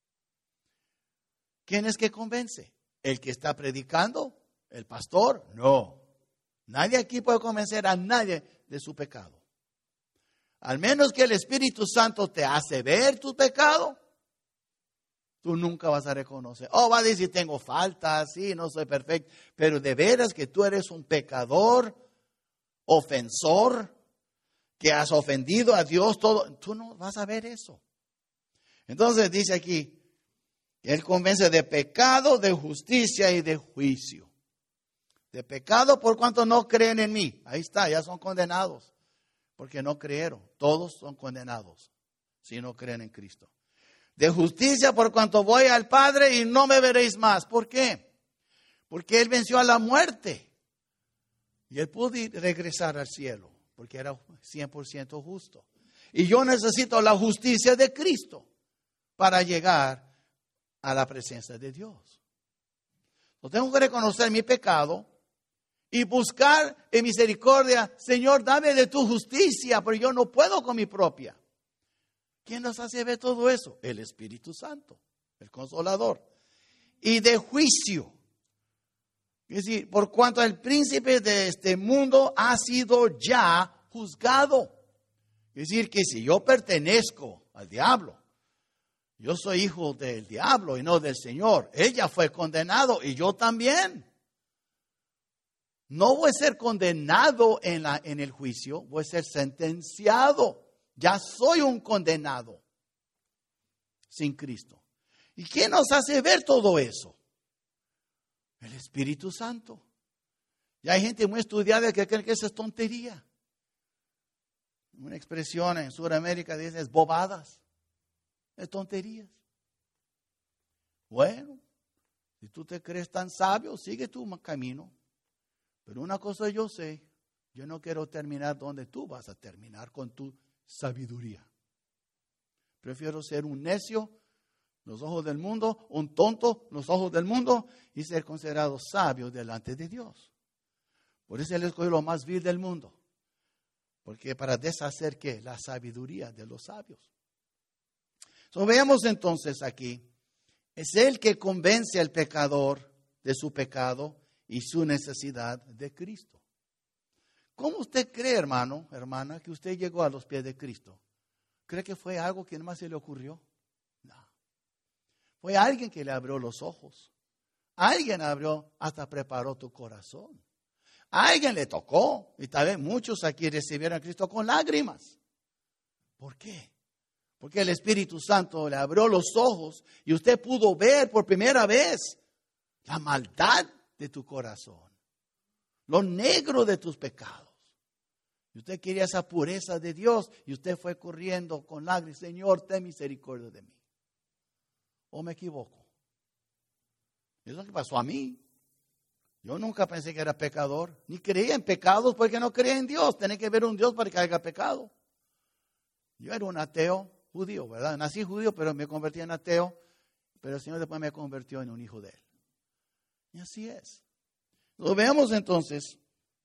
Speaker 1: ¿Quién es que convence? ¿El que está predicando? ¿El pastor? No. Nadie aquí puede convencer a nadie de su pecado. Al menos que el Espíritu Santo te hace ver tu pecado, tú nunca vas a reconocer. Va a decir, tengo faltas, sí, no soy perfecto. Pero de veras que tú eres un pecador, ofensor, que has ofendido a Dios, todo. Tú no vas a ver eso. Entonces dice aquí, Él convence de pecado, de justicia y de juicio. De pecado por cuanto no creen en mí. Ahí está, ya son condenados. Porque no creyeron. Todos son condenados si no creen en Cristo. De justicia por cuanto voy al Padre y no me veréis más. ¿Por qué? Porque Él venció a la muerte. Y Él pudo regresar al cielo. Porque era 100% justo. Y yo necesito la justicia de Cristo para llegar a la presencia de Dios. Yo tengo que reconocer mi pecado y buscar en misericordia. Señor, dame de tu justicia, porque yo no puedo con mi propia. ¿Quién nos hace ver todo eso? El Espíritu Santo, el Consolador. Y de juicio. Es decir, por cuanto el príncipe de este mundo ha sido ya juzgado. Es decir, que si yo pertenezco al diablo, yo soy hijo del diablo y no del Señor. Ella fue condenado y yo también. No voy a ser condenado en el juicio, voy a ser sentenciado. Ya soy un condenado sin Cristo. ¿Y quién nos hace ver todo eso? El Espíritu Santo. Y hay gente muy estudiada que cree que eso es tontería. Una expresión en Sudamérica dice es bobadas. Es tonterías. Bueno, si tú te crees tan sabio, sigue tu camino. Pero una cosa yo sé, yo no quiero terminar donde tú vas a terminar con tu sabiduría. Prefiero ser un necio en los ojos del mundo, un tonto en los ojos del mundo y ser considerado sabio delante de Dios. Por eso Él escogió lo más vil del mundo. Porque para deshacer ¿qué? La sabiduría de los sabios. Veamos entonces aquí, es Él que convence al pecador de su pecado y su necesidad de Cristo. ¿Cómo usted cree, hermano, hermana, que usted llegó a los pies de Cristo? ¿Cree que fue algo que nomás se le ocurrió? No. Fue alguien que le abrió los ojos. Alguien abrió, hasta preparó tu corazón. Alguien le tocó. Y tal vez muchos aquí recibieron a Cristo con lágrimas. ¿Por qué? Porque el Espíritu Santo le abrió los ojos y usted pudo ver por primera vez la maldad de tu corazón, lo negro de tus pecados. Y usted quería esa pureza de Dios y usted fue corriendo con lágrimas. Señor, ten misericordia de mí. ¿O me equivoco? Es lo que pasó a mí. Yo nunca pensé que era pecador, ni creía en pecados porque no creía en Dios. Tenía que ver un Dios para que haga pecado. Yo era un ateo judío, ¿verdad? Nací judío, pero me convertí en ateo. Pero el Señor después me convirtió en un hijo de Él. Y así es. Lo veamos entonces.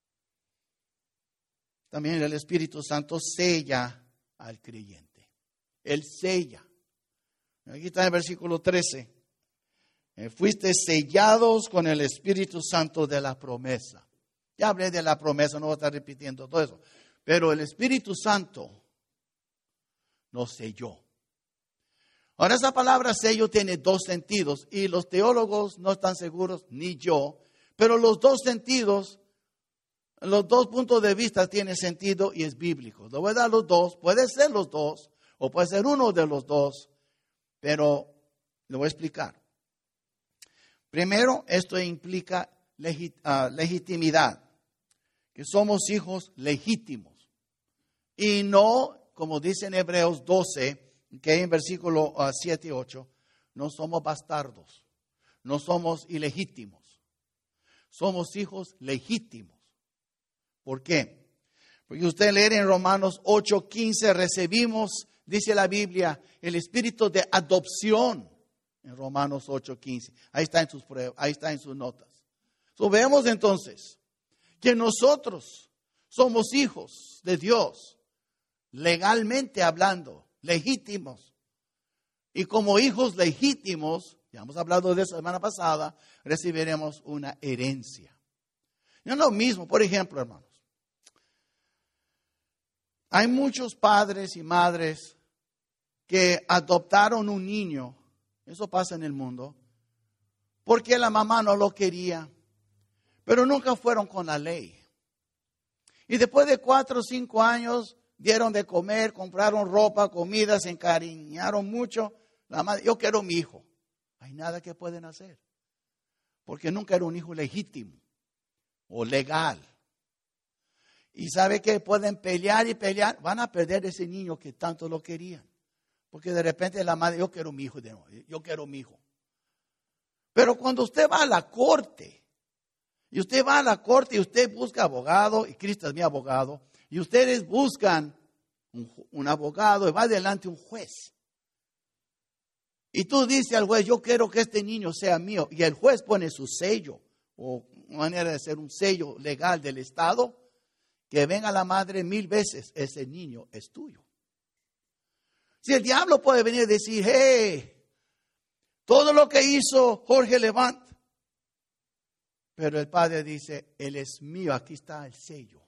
Speaker 1: También el Espíritu Santo sella al creyente. Él sella. Aquí está en el versículo 13. Fuiste sellados con el Espíritu Santo de la promesa. Ya hablé de la promesa, no voy a estar repitiendo todo eso. Pero el Espíritu Santo nos selló. Ahora esa palabra sello tiene dos sentidos y los teólogos no están seguros, ni yo, pero los dos sentidos, los dos puntos de vista tienen sentido y es bíblico. Le voy a dar los dos, puede ser los dos o puede ser uno de los dos, pero le voy a explicar. Primero, esto implica legitimidad, que somos hijos legítimos y no, como dice en Hebreos 12, que en versículo 7 y 8, no somos bastardos, no somos ilegítimos, somos hijos legítimos. ¿Por qué? Porque usted lee en Romanos 8:15, recibimos, dice la Biblia, el espíritu de adopción en Romanos 8:15. Ahí está en sus pruebas, ahí está en sus notas. Vemos entonces que nosotros somos hijos de Dios, legalmente hablando, legítimos. Y como hijos legítimos, ya hemos hablado de eso la semana pasada, recibiremos una herencia. No es lo mismo, por ejemplo, hermanos. Hay muchos padres y madres que adoptaron un niño, eso pasa en el mundo, porque la mamá no lo quería, pero nunca fueron con la ley. Y después de 4 o 5 años, dieron de comer, compraron ropa, comida, se encariñaron mucho. La madre, yo quiero mi hijo. Hay nada que pueden hacer, porque nunca era un hijo legítimo o legal. Y sabe que pueden pelear y pelear, van a perder ese niño que tanto lo querían. Porque de repente la madre, yo quiero mi hijo de nuevo, yo quiero mi hijo. Pero cuando usted va a la corte, y usted va a la corte y usted busca abogado, y Cristo es mi abogado, y ustedes buscan un abogado y va delante un juez. Y tú dices al juez, yo quiero que este niño sea mío. Y el juez pone su sello, o manera de ser un sello legal del Estado, que venga la madre 1000 veces, ese niño es tuyo. Si el diablo puede venir y decir, hey, todo lo que hizo Jorge Levant, pero el padre dice, él es mío, aquí está el sello.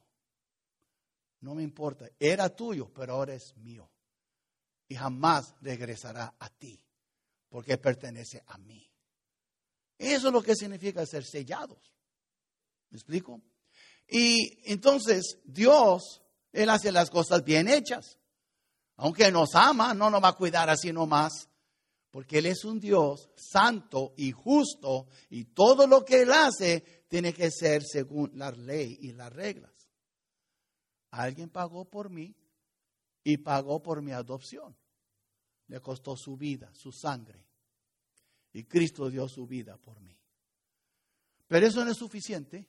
Speaker 1: No me importa, era tuyo, pero ahora es mío. Y jamás regresará a ti, porque pertenece a mí. Eso es lo que significa ser sellados. ¿Me explico? Y entonces Dios, Él hace las cosas bien hechas. Aunque nos ama, no nos va a cuidar así nomás. Porque Él es un Dios santo y justo. Y todo lo que Él hace tiene que ser según la ley y las reglas. Alguien pagó por mí y pagó por mi adopción. Le costó su vida, su sangre. Y Cristo dio su vida por mí. Pero eso no es suficiente.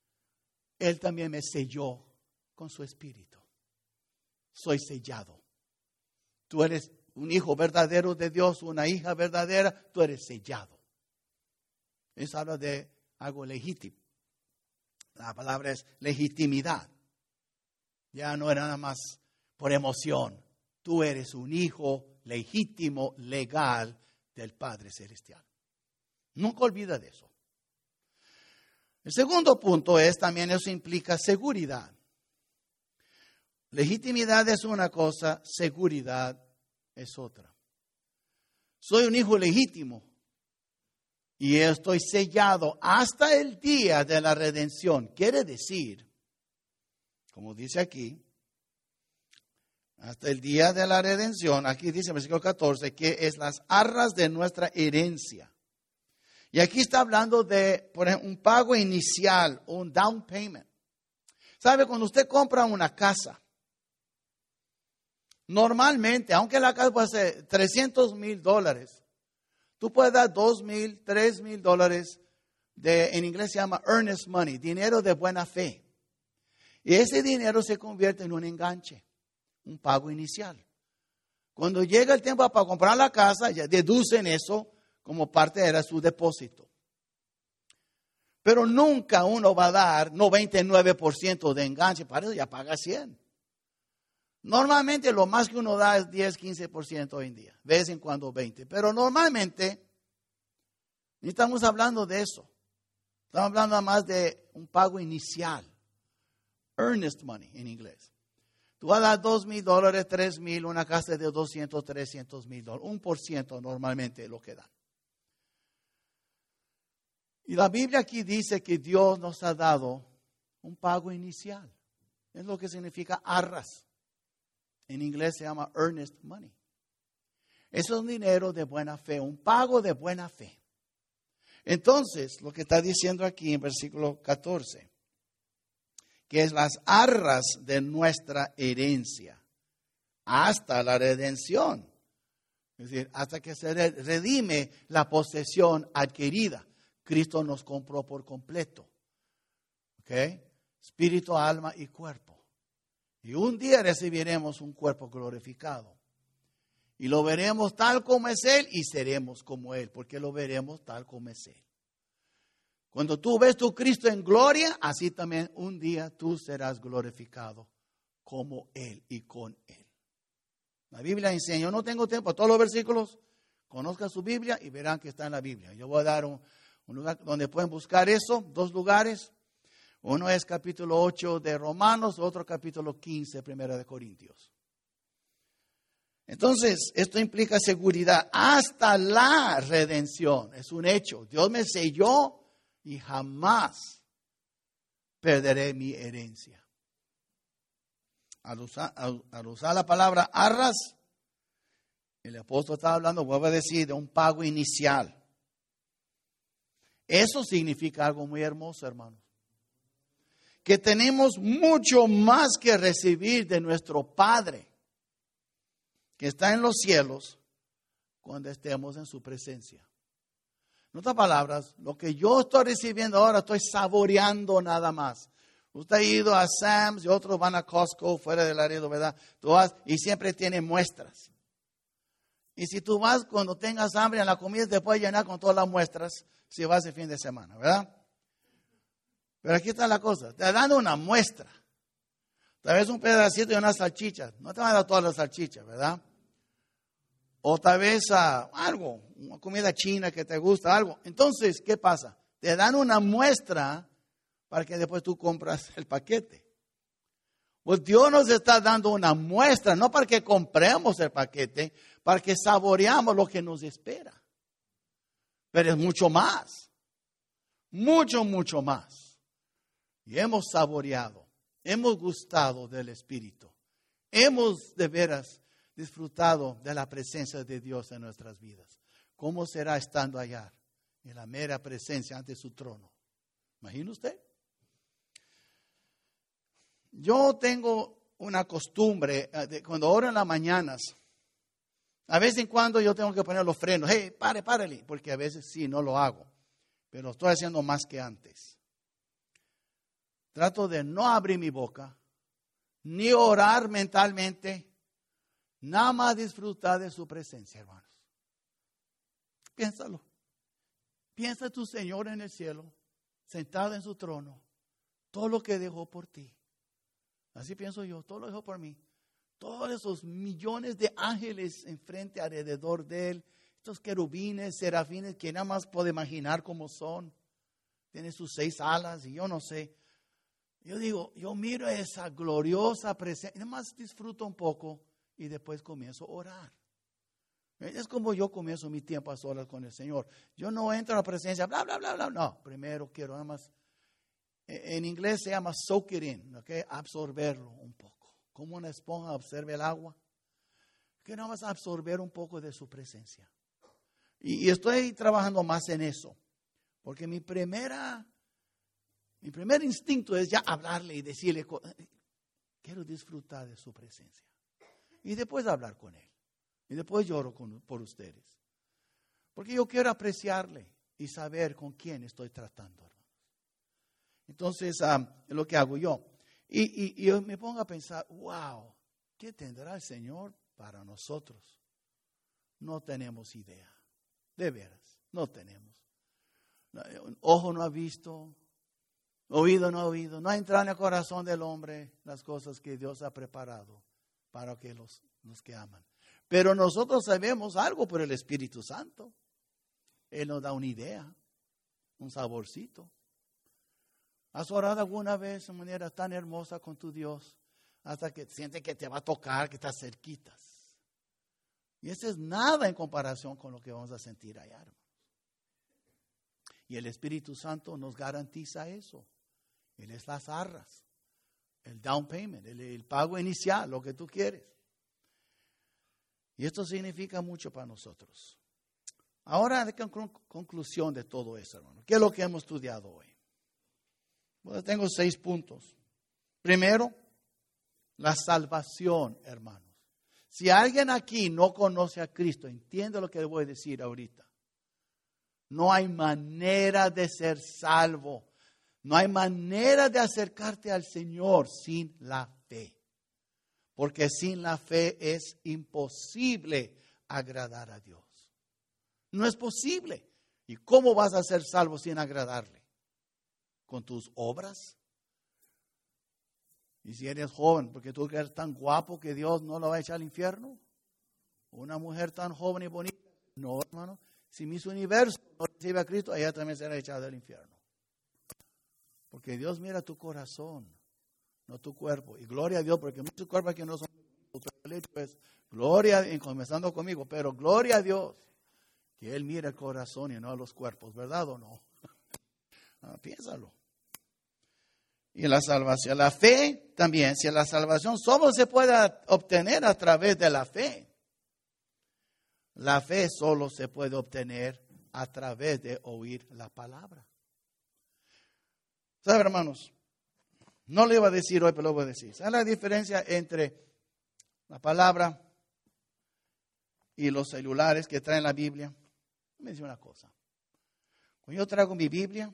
Speaker 1: Él también me selló con su espíritu. Soy sellado. Tú eres un hijo verdadero de Dios, una hija verdadera, tú eres sellado. Eso habla de algo legítimo. La palabra es legitimidad. Ya no era nada más por emoción. Tú eres un hijo legítimo, legal del Padre Celestial. Nunca olvida de eso. El segundo punto es, también eso implica seguridad. Legitimidad es una cosa, seguridad es otra. Soy un hijo legítimo y estoy sellado hasta el día de la redención. Quiere decir, como dice aquí, hasta el día de la redención, aquí dice en versículo 14, que es las arras de nuestra herencia. Y aquí está hablando de, por ejemplo, un pago inicial, un down payment. ¿Sabe? Cuando usted compra una casa, normalmente, aunque la casa puede ser $300,000, tú puedes dar $2,000, $3,000 en inglés se llama earnest money, dinero de buena fe. Y ese dinero se convierte en un enganche, un pago inicial. Cuando llega el tiempo para comprar la casa, ya deducen eso como parte era su depósito. Pero nunca uno va a dar 99% de enganche, para eso ya paga 100%. Normalmente lo más que uno da es 10, 15% hoy en día, de vez en cuando 20%. Pero normalmente, ni estamos hablando de eso. Estamos hablando más de un pago inicial. Earnest money en inglés. Tú vas a dar $2,000, $3,000, una casa de $200,000, $300,000. 1% normalmente es lo que dan. Y la Biblia aquí dice que Dios nos ha dado un pago inicial. Es lo que significa arras. En inglés se llama earnest money. Eso es un dinero de buena fe, un pago de buena fe. Entonces, lo que está diciendo aquí en versículo 14, que es las arras de nuestra herencia hasta la redención. Es decir, hasta que se redime la posesión adquirida. Cristo nos compró por completo. ¿Ok? Espíritu, alma y cuerpo. Y un día recibiremos un cuerpo glorificado. Y lo veremos tal como es Él y seremos como Él, porque lo veremos tal como es Él. Cuando tú ves tu Cristo en gloria, así también un día tú serás glorificado como Él y con Él. La Biblia enseña, yo no tengo tiempo, todos los versículos, conozcan su Biblia y verán que está en la Biblia. Yo voy a dar un lugar donde pueden buscar eso, 2 lugares. Uno es capítulo 8 de Romanos, otro capítulo 15, 1 de Corintios. Entonces, esto implica seguridad hasta la redención. Es un hecho. Dios me selló y jamás perderé mi herencia. Al usar la palabra arras, el apóstol estaba hablando, vuelvo a decir, de un pago inicial. Eso significa algo muy hermoso, hermanos. Que tenemos mucho más que recibir de nuestro Padre, que está en los cielos, cuando estemos en su presencia. En otras palabras, lo que yo estoy recibiendo ahora, estoy saboreando nada más. Usted ha ido a Sam's y otros van a Costco, fuera del área, ¿verdad? Tú vas y siempre tiene muestras. Y si tú vas cuando tengas hambre en la comida, te puedes llenar con todas las muestras si vas el fin de semana, ¿verdad? Pero aquí está la cosa, te dan una muestra. Tal vez un pedacito y una salchicha. No te van a dar todas las salchichas, ¿verdad? O tal vez algo, una comida china que te gusta, algo. Entonces, ¿qué pasa? Te dan una muestra para que después tú compras el paquete. Pues Dios nos está dando una muestra, no para que compremos el paquete, para que saboreamos lo que nos espera. Pero es mucho más. Mucho, mucho más. Y hemos saboreado, hemos gustado del Espíritu. Hemos de veras disfrutado de la presencia de Dios en nuestras vidas. ¿Cómo será estando allá en la mera presencia ante su trono? ¿Imagina usted? Yo tengo una costumbre, cuando oro en las mañanas, a veces en cuando yo tengo que poner los frenos. Hey, párale, porque a veces sí, no lo hago. Pero estoy haciendo más que antes. Trato de no abrir mi boca, ni orar mentalmente, nada más disfrutar de su presencia, hermanos. Piénsalo. Piensa tu Señor en el cielo, sentado en su trono, todo lo que dejó por ti. Así pienso yo, todo lo dejó por mí. Todos esos millones de ángeles enfrente, alrededor de él, estos querubines, serafines, que nada más puedo imaginar cómo son. Tienen sus 6 alas y yo no sé. Yo digo, yo miro esa gloriosa presencia, nada más disfruto un poco y después comienzo a orar. Es como yo comienzo mi tiempo a solas con el Señor. Yo no entro a la presencia, bla, bla, bla, bla. No, primero quiero nada más, en inglés se llama soak it in, ¿okay? Absorberlo un poco. Como una esponja absorbe el agua. Quiero nada más absorber un poco de su presencia. Y estoy trabajando más en eso. Porque mi primer instinto es ya hablarle y decirle, quiero disfrutar de su presencia. Y después hablar con él. Y después lloro por ustedes. Porque yo quiero apreciarle y saber con quién estoy tratando, hermanos. Entonces, es lo que hago yo. Y yo me pongo a pensar, wow, ¿qué tendrá el Señor para nosotros? No tenemos idea. De veras, no tenemos. Ojo no ha visto, oído no ha oído, no ha entrado en el corazón del hombre las cosas que Dios ha preparado para que los que aman. Pero nosotros sabemos algo por el Espíritu Santo. Él nos da una idea, un saborcito. ¿Has orado alguna vez de manera tan hermosa con tu Dios hasta que sientes que te va a tocar, que estás cerquitas? Y eso es nada en comparación con lo que vamos a sentir allá, hermanos. Y el Espíritu Santo nos garantiza eso. Él es las arras, el down payment, el pago inicial, lo que tú quieres. Y esto significa mucho para nosotros. Ahora, de conclusión de todo eso, hermano, ¿qué es lo que hemos estudiado hoy? Bueno, tengo 6 puntos. Primero, la salvación, hermanos. Si alguien aquí no conoce a Cristo, entiende lo que le voy a decir ahorita. No hay manera de ser salvo. No hay manera de acercarte al Señor sin la fe. Porque sin la fe es imposible agradar a Dios. No es posible. ¿Y cómo vas a ser salvo sin agradarle? ¿Con tus obras? Y si eres joven, porque tú eres tan guapo que Dios no lo va a echar al infierno. Una mujer tan joven y bonita. No, hermano. Si Miss Universo no recibe a Cristo, ella también será echada al infierno. Porque Dios mira tu corazón, no tu cuerpo. Y gloria a Dios, porque muchos cuerpos que no son, pues, gloria, comenzando conmigo, pero gloria a Dios, que Él mira el corazón y no a los cuerpos, ¿verdad o no? Piénsalo. Y la salvación, la fe también, si la salvación solo se puede obtener a través de la fe. La fe solo se puede obtener a través de oír la palabra. ¿Sabe, hermanos? No le iba a decir hoy, pero lo voy a decir. ¿Sabe la diferencia entre la palabra y los celulares que traen la Biblia? Me dice una cosa. Cuando yo traigo mi Biblia,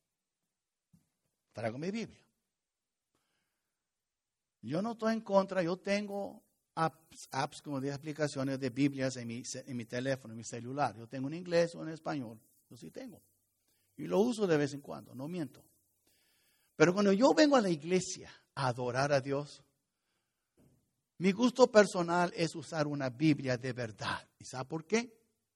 Speaker 1: yo no estoy en contra, yo tengo apps como 10 aplicaciones de Biblias en mi teléfono, en mi celular. Yo tengo en inglés o en español, yo sí tengo. Y lo uso de vez en cuando, no miento. Pero cuando yo vengo a la iglesia a adorar a Dios, mi gusto personal es usar una Biblia de verdad. ¿Y sabe por qué?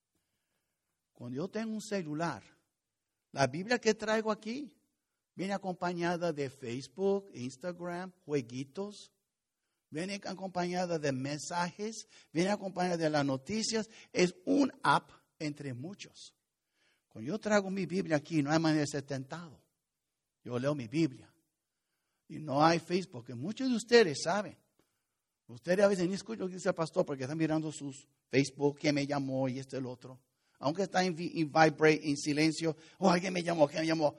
Speaker 1: Cuando yo tengo un celular, la Biblia que traigo aquí viene acompañada de Facebook, Instagram, jueguitos. Viene acompañada de mensajes, viene acompañada de las noticias. Es un app entre muchos. Cuando yo traigo mi Biblia aquí, no hay manera de ser tentado. Yo leo mi Biblia. Y no hay Facebook, porque muchos de ustedes saben. Ustedes a veces ni escuchan lo que dice el pastor porque están mirando sus Facebook, quién me llamó y el otro. Aunque está en vibrate, en silencio. Oh, alguien me llamó, ¿quién me llamó?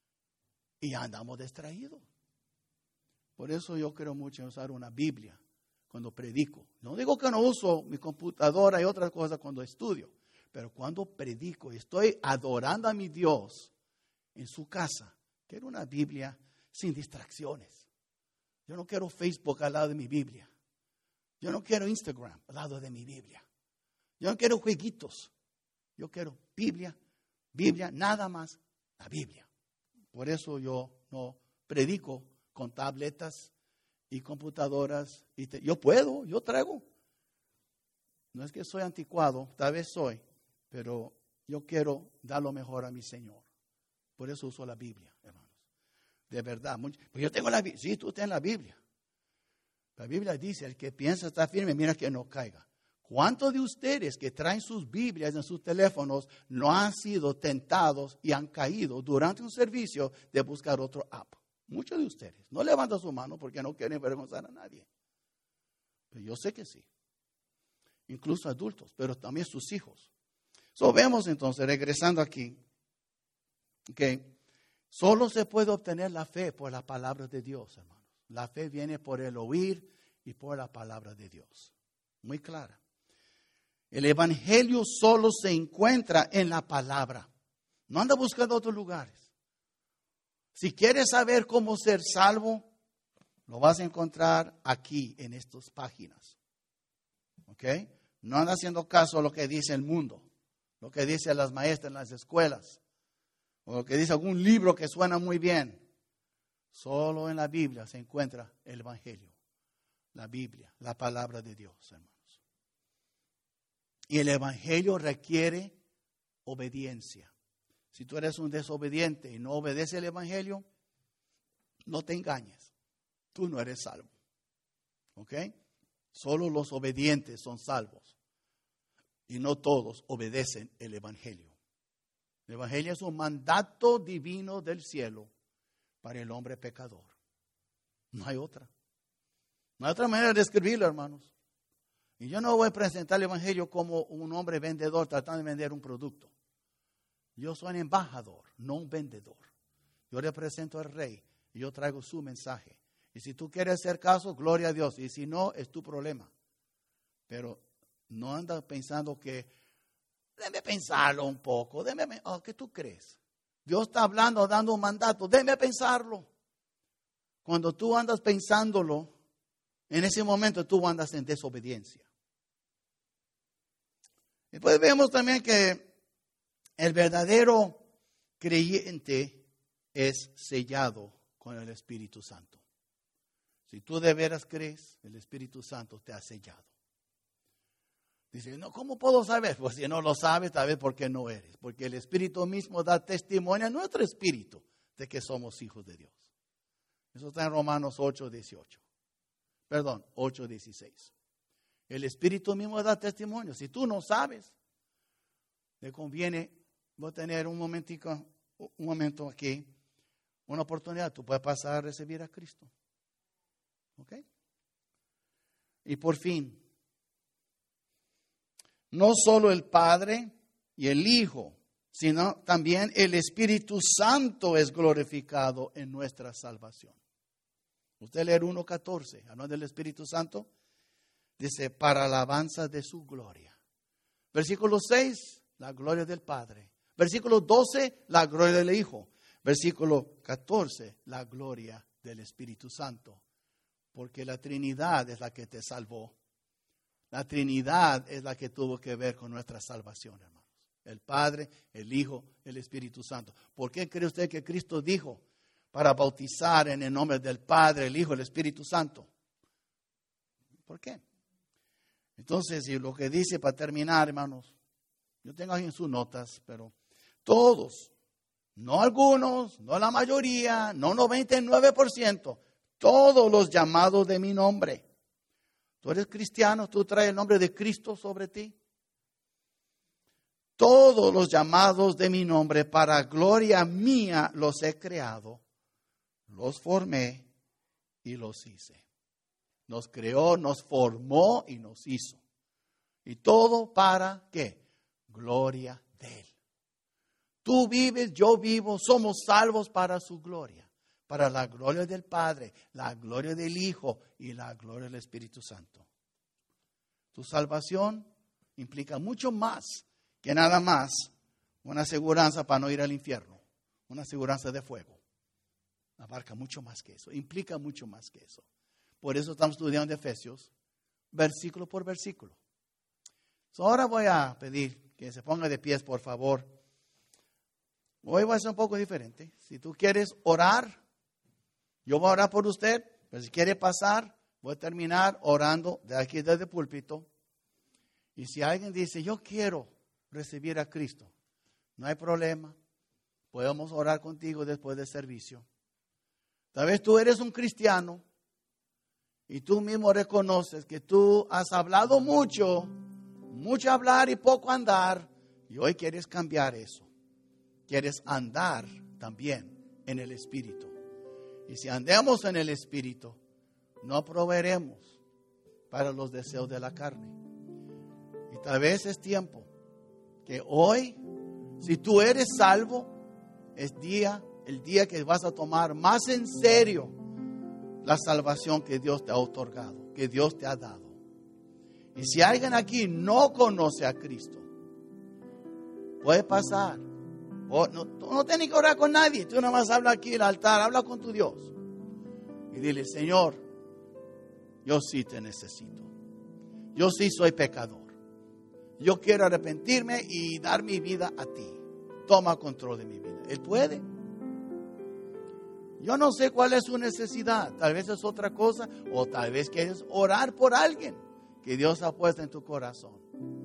Speaker 1: Y andamos distraídos. Por eso yo creo mucho en usar una Biblia cuando predico. No digo que no uso mi computadora y otras cosas cuando estudio, pero cuando predico y estoy adorando a mi Dios en su casa, quiero una Biblia sin distracciones. Yo no quiero Facebook al lado de mi Biblia. Yo no quiero Instagram al lado de mi Biblia. Yo no quiero jueguitos. Yo quiero Biblia, nada más la Biblia. Por eso yo no predico con tabletas y computadoras. Yo traigo. No es que soy anticuado, tal vez soy, pero yo quiero dar lo mejor a mi Señor. Por eso uso la Biblia, hermanos. De verdad. Pues yo tengo la Biblia. Sí, tú tienes la Biblia. La Biblia dice, el que piensa está firme, mira que no caiga. ¿Cuántos de ustedes que traen sus Biblias en sus teléfonos no han sido tentados y han caído durante un servicio de buscar otro app? Muchos de ustedes. No levantan su mano porque no quieren avergonzar a nadie. Pero yo sé que sí. Incluso adultos, pero también sus hijos. Vemos entonces, regresando aquí, que solo se puede obtener la fe por la palabra de Dios, hermanos. La fe viene por el oír y por la palabra de Dios. Muy clara. El evangelio solo se encuentra en la palabra. No anda buscando otros lugares. Si quieres saber cómo ser salvo, lo vas a encontrar aquí en estas páginas. ¿Ok? No anda haciendo caso a lo que dice el mundo, lo que dicen las maestras en las escuelas, o lo que dice algún libro que suena muy bien. Solo en la Biblia se encuentra el evangelio. La Biblia, la palabra de Dios, hermanos. Y el evangelio requiere obediencia. Si tú eres un desobediente y no obedeces el evangelio, no te engañes. Tú no eres salvo. ¿Ok? Solo los obedientes son salvos. Y no todos obedecen el evangelio. El evangelio es un mandato divino del cielo para el hombre pecador. No hay otra. No hay otra manera de escribirlo, hermanos. Y yo no voy a presentar el evangelio como un hombre vendedor tratando de vender un producto. Yo soy un embajador, no un vendedor. Yo represento al rey y yo traigo su mensaje. Y si tú quieres hacer caso, gloria a Dios. Y si no, es tu problema. Pero no andas pensando que, déjame pensarlo un poco. ¿Qué tú crees? Dios está hablando, dando un mandato. Déjame pensarlo. Cuando tú andas pensándolo, en ese momento tú andas en desobediencia. Después vemos también que el verdadero creyente es sellado con el Espíritu Santo. Si tú de veras crees, el Espíritu Santo te ha sellado. Dice, no, ¿cómo puedo saber? Pues si no lo sabes, tal vez porque no eres. Porque el Espíritu mismo da testimonio a nuestro espíritu de que somos hijos de Dios. Eso está en Romanos 8:18. Perdón, 8:16. El Espíritu mismo da testimonio. Si tú no sabes, te conviene, voy a tener un momento aquí, una oportunidad. Tú puedes pasar a recibir a Cristo. ¿Ok? Y por fin, no solo el Padre y el Hijo, sino también el Espíritu Santo es glorificado en nuestra salvación. Usted lee 1:14, hablando del Espíritu Santo, dice, para alabanza de su gloria. Versículo 6, la gloria del Padre. Versículo 12, la gloria del Hijo. Versículo 14, la gloria del Espíritu Santo. Porque la Trinidad es la que te salvó. La Trinidad es la que tuvo que ver con nuestra salvación, hermanos. El Padre, el Hijo, el Espíritu Santo. ¿Por qué cree usted que Cristo dijo para bautizar en el nombre del Padre, el Hijo, el Espíritu Santo? ¿Por qué? Entonces, y lo que dice para terminar, hermanos, yo tengo ahí en sus notas, pero todos, no algunos, no la mayoría, no 99%, todos los llamados de mi nombre. Tú eres cristiano, tú traes el nombre de Cristo sobre ti. Todos los llamados de mi nombre, para gloria mía, los he creado, los formé y los hice. Nos creó, nos formó y nos hizo. Y todo para ¿qué? Gloria de Él. Tú vives, yo vivo, somos salvos para su gloria. Para la gloria del Padre, la gloria del Hijo y la gloria del Espíritu Santo. Tu salvación implica mucho más que nada más una aseguranza para no ir al infierno, una aseguranza de fuego. Abarca mucho más que eso, implica mucho más que eso. Por eso estamos estudiando Efesios, versículo por versículo. Ahora voy a pedir que se ponga de pies, por favor. Hoy va a ser un poco diferente. Si tú quieres orar, yo voy a orar por usted, pero si quiere pasar, voy a terminar orando de aquí desde el púlpito. Y si alguien dice, yo quiero recibir a Cristo, no hay problema. Podemos orar contigo después del servicio. Tal vez tú eres un cristiano y tú mismo reconoces que tú has hablado mucho hablar y poco andar. Y hoy quieres cambiar eso. Quieres andar también en el Espíritu. Y si andemos en el Espíritu, no proveeremos para los deseos de la carne. Y tal vez es tiempo que hoy, si tú eres salvo, es el día que vas a tomar más en serio la salvación que Dios te ha otorgado, que Dios te ha dado. Y si alguien aquí no conoce a Cristo, puede pasar. Tú no tienes que orar con nadie. Tú nada más habla aquí en el altar, habla con tu Dios. Y dile, Señor, yo sí te necesito. Yo sí soy pecador. Yo quiero arrepentirme y dar mi vida a ti. Toma control de mi vida. Él puede. Yo no sé cuál es su necesidad. Tal vez es otra cosa. O tal vez quieres orar por alguien que Dios ha puesto en tu corazón.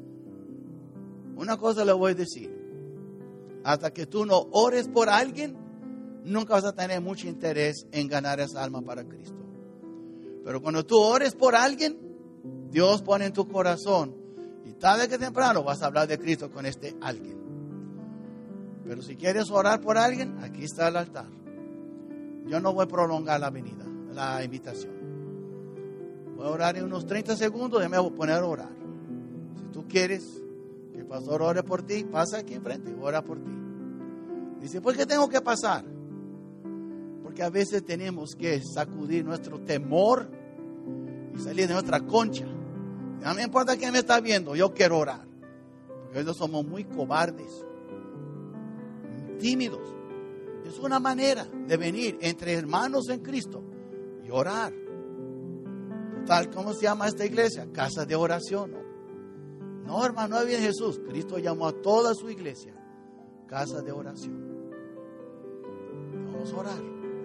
Speaker 1: Una cosa le voy a decir. Hasta que tú no ores por alguien, nunca vas a tener mucho interés en ganar esa alma para Cristo. Pero cuando tú ores por alguien, Dios pone en tu corazón. Y tarde que temprano vas a hablar de Cristo con este alguien. Pero si quieres orar por alguien, aquí está el altar. Yo no voy a prolongar la invitación. Voy a orar en unos 30 segundos y me voy a poner a orar. Si tú quieres que el pastor ore por ti, pasa aquí enfrente y ora por ti. Dice, ¿por qué tengo que pasar? Porque a veces tenemos que sacudir nuestro temor y salir de nuestra concha. No me importa quién me está viendo, yo quiero orar. Porque ellos somos muy cobardes, tímidos. Es una manera de venir entre hermanos en Cristo y orar. Tal, ¿cómo se llama esta iglesia? Casa de oración, ¿no? No, hermano, no viene Jesús. Cristo llamó a toda su iglesia casa de oración. Vamos a orar.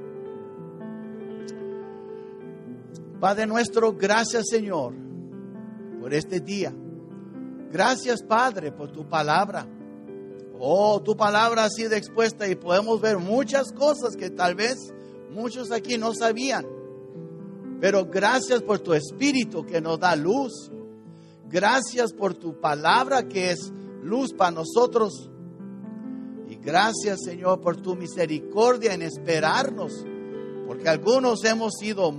Speaker 1: Padre nuestro, gracias, Señor, por este día. Gracias, Padre, por tu palabra. Oh, tu palabra ha sido expuesta y podemos ver muchas cosas que tal vez muchos aquí no sabían. Pero gracias por tu Espíritu que nos da luz. Gracias por tu palabra que es luz para nosotros. Y gracias, Señor, por tu misericordia en esperarnos. Porque algunos hemos sido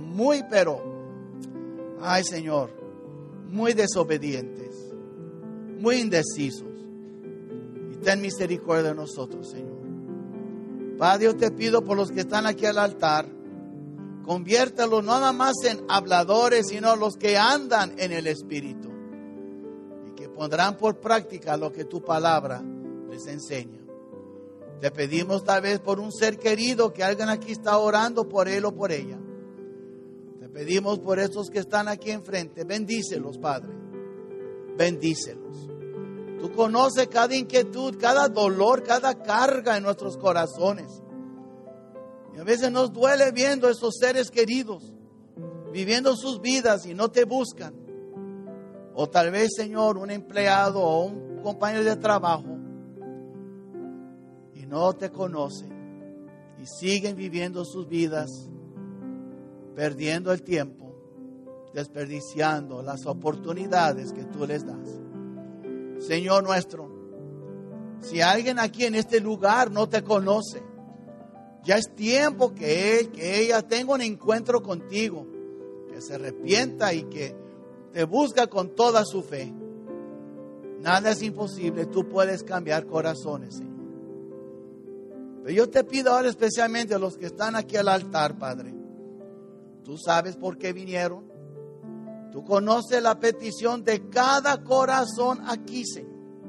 Speaker 1: ay, Señor, muy desobedientes, muy indecisos. Y ten misericordia de nosotros, Señor. Padre, yo te pido por los que están aquí al altar, conviértalos no nada más en habladores, sino los que andan en el Espíritu. Y que pondrán por práctica lo que tu palabra les enseña. Te pedimos tal vez por un ser querido que alguien aquí está orando por él o por ella. Te pedimos por estos que están aquí enfrente. Bendícelos, Padre. Bendícelos. Tú conoces cada inquietud, cada dolor, cada carga en nuestros corazones. Y a veces nos duele viendo a esos seres queridos viviendo sus vidas y no te buscan. O tal vez, Señor, un empleado o un compañero de trabajo y no te conocen y siguen viviendo sus vidas, perdiendo el tiempo, desperdiciando las oportunidades que tú les das. Señor nuestro, si alguien aquí en este lugar no te conoce, ya es tiempo que él, que ella tenga un encuentro contigo, que se arrepienta y que te busca con toda su fe. Nada es imposible, tú puedes cambiar corazones, Señor. Pero yo te pido ahora especialmente a los que están aquí al altar, Padre. Tú sabes por qué vinieron. Tú conoces la petición de cada corazón aquí, Señor.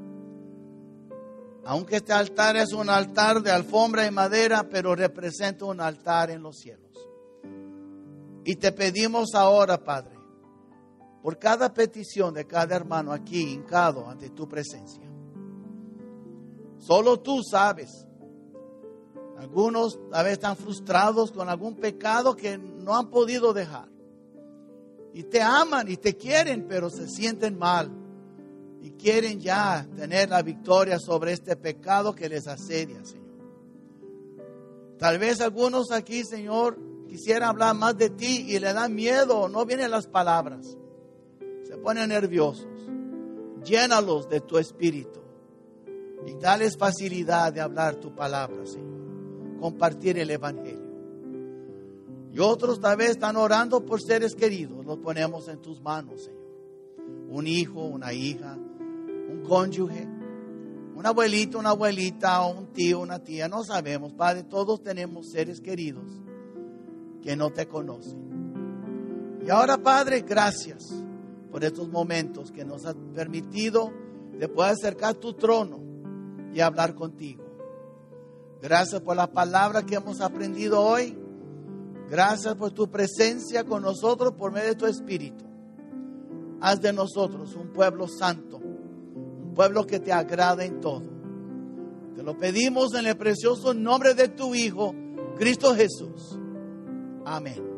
Speaker 1: Aunque este altar es un altar de alfombra y madera, pero representa un altar en los cielos. Y te pedimos ahora, Padre, por cada petición de cada hermano aquí hincado ante tu presencia. Solo tú sabes. Algunos a veces están frustrados con algún pecado que no han podido dejar. Y te aman y te quieren, pero se sienten mal. Y quieren ya tener la victoria sobre este pecado que les asedia, Señor. Tal vez algunos aquí, Señor, quisieran hablar más de ti y le dan miedo, no vienen las palabras. Se ponen nerviosos. Llénalos de tu espíritu y dales facilidad de hablar tu palabra, Señor. Compartir el evangelio. Y otros tal vez están orando por seres queridos. Los ponemos en tus manos, Señor. Un hijo, una hija, un cónyuge, un abuelito, una abuelita, o un tío, una tía. No sabemos, Padre. Todos tenemos seres queridos que no te conocen. Y ahora, Padre, gracias por estos momentos que nos has permitido de poder acercar tu trono y hablar contigo. Gracias por la palabra que hemos aprendido hoy. Gracias por tu presencia con nosotros por medio de tu Espíritu. Haz de nosotros un pueblo santo, un pueblo que te agrada en todo. Te lo pedimos en el precioso nombre de tu Hijo, Cristo Jesús. Amén.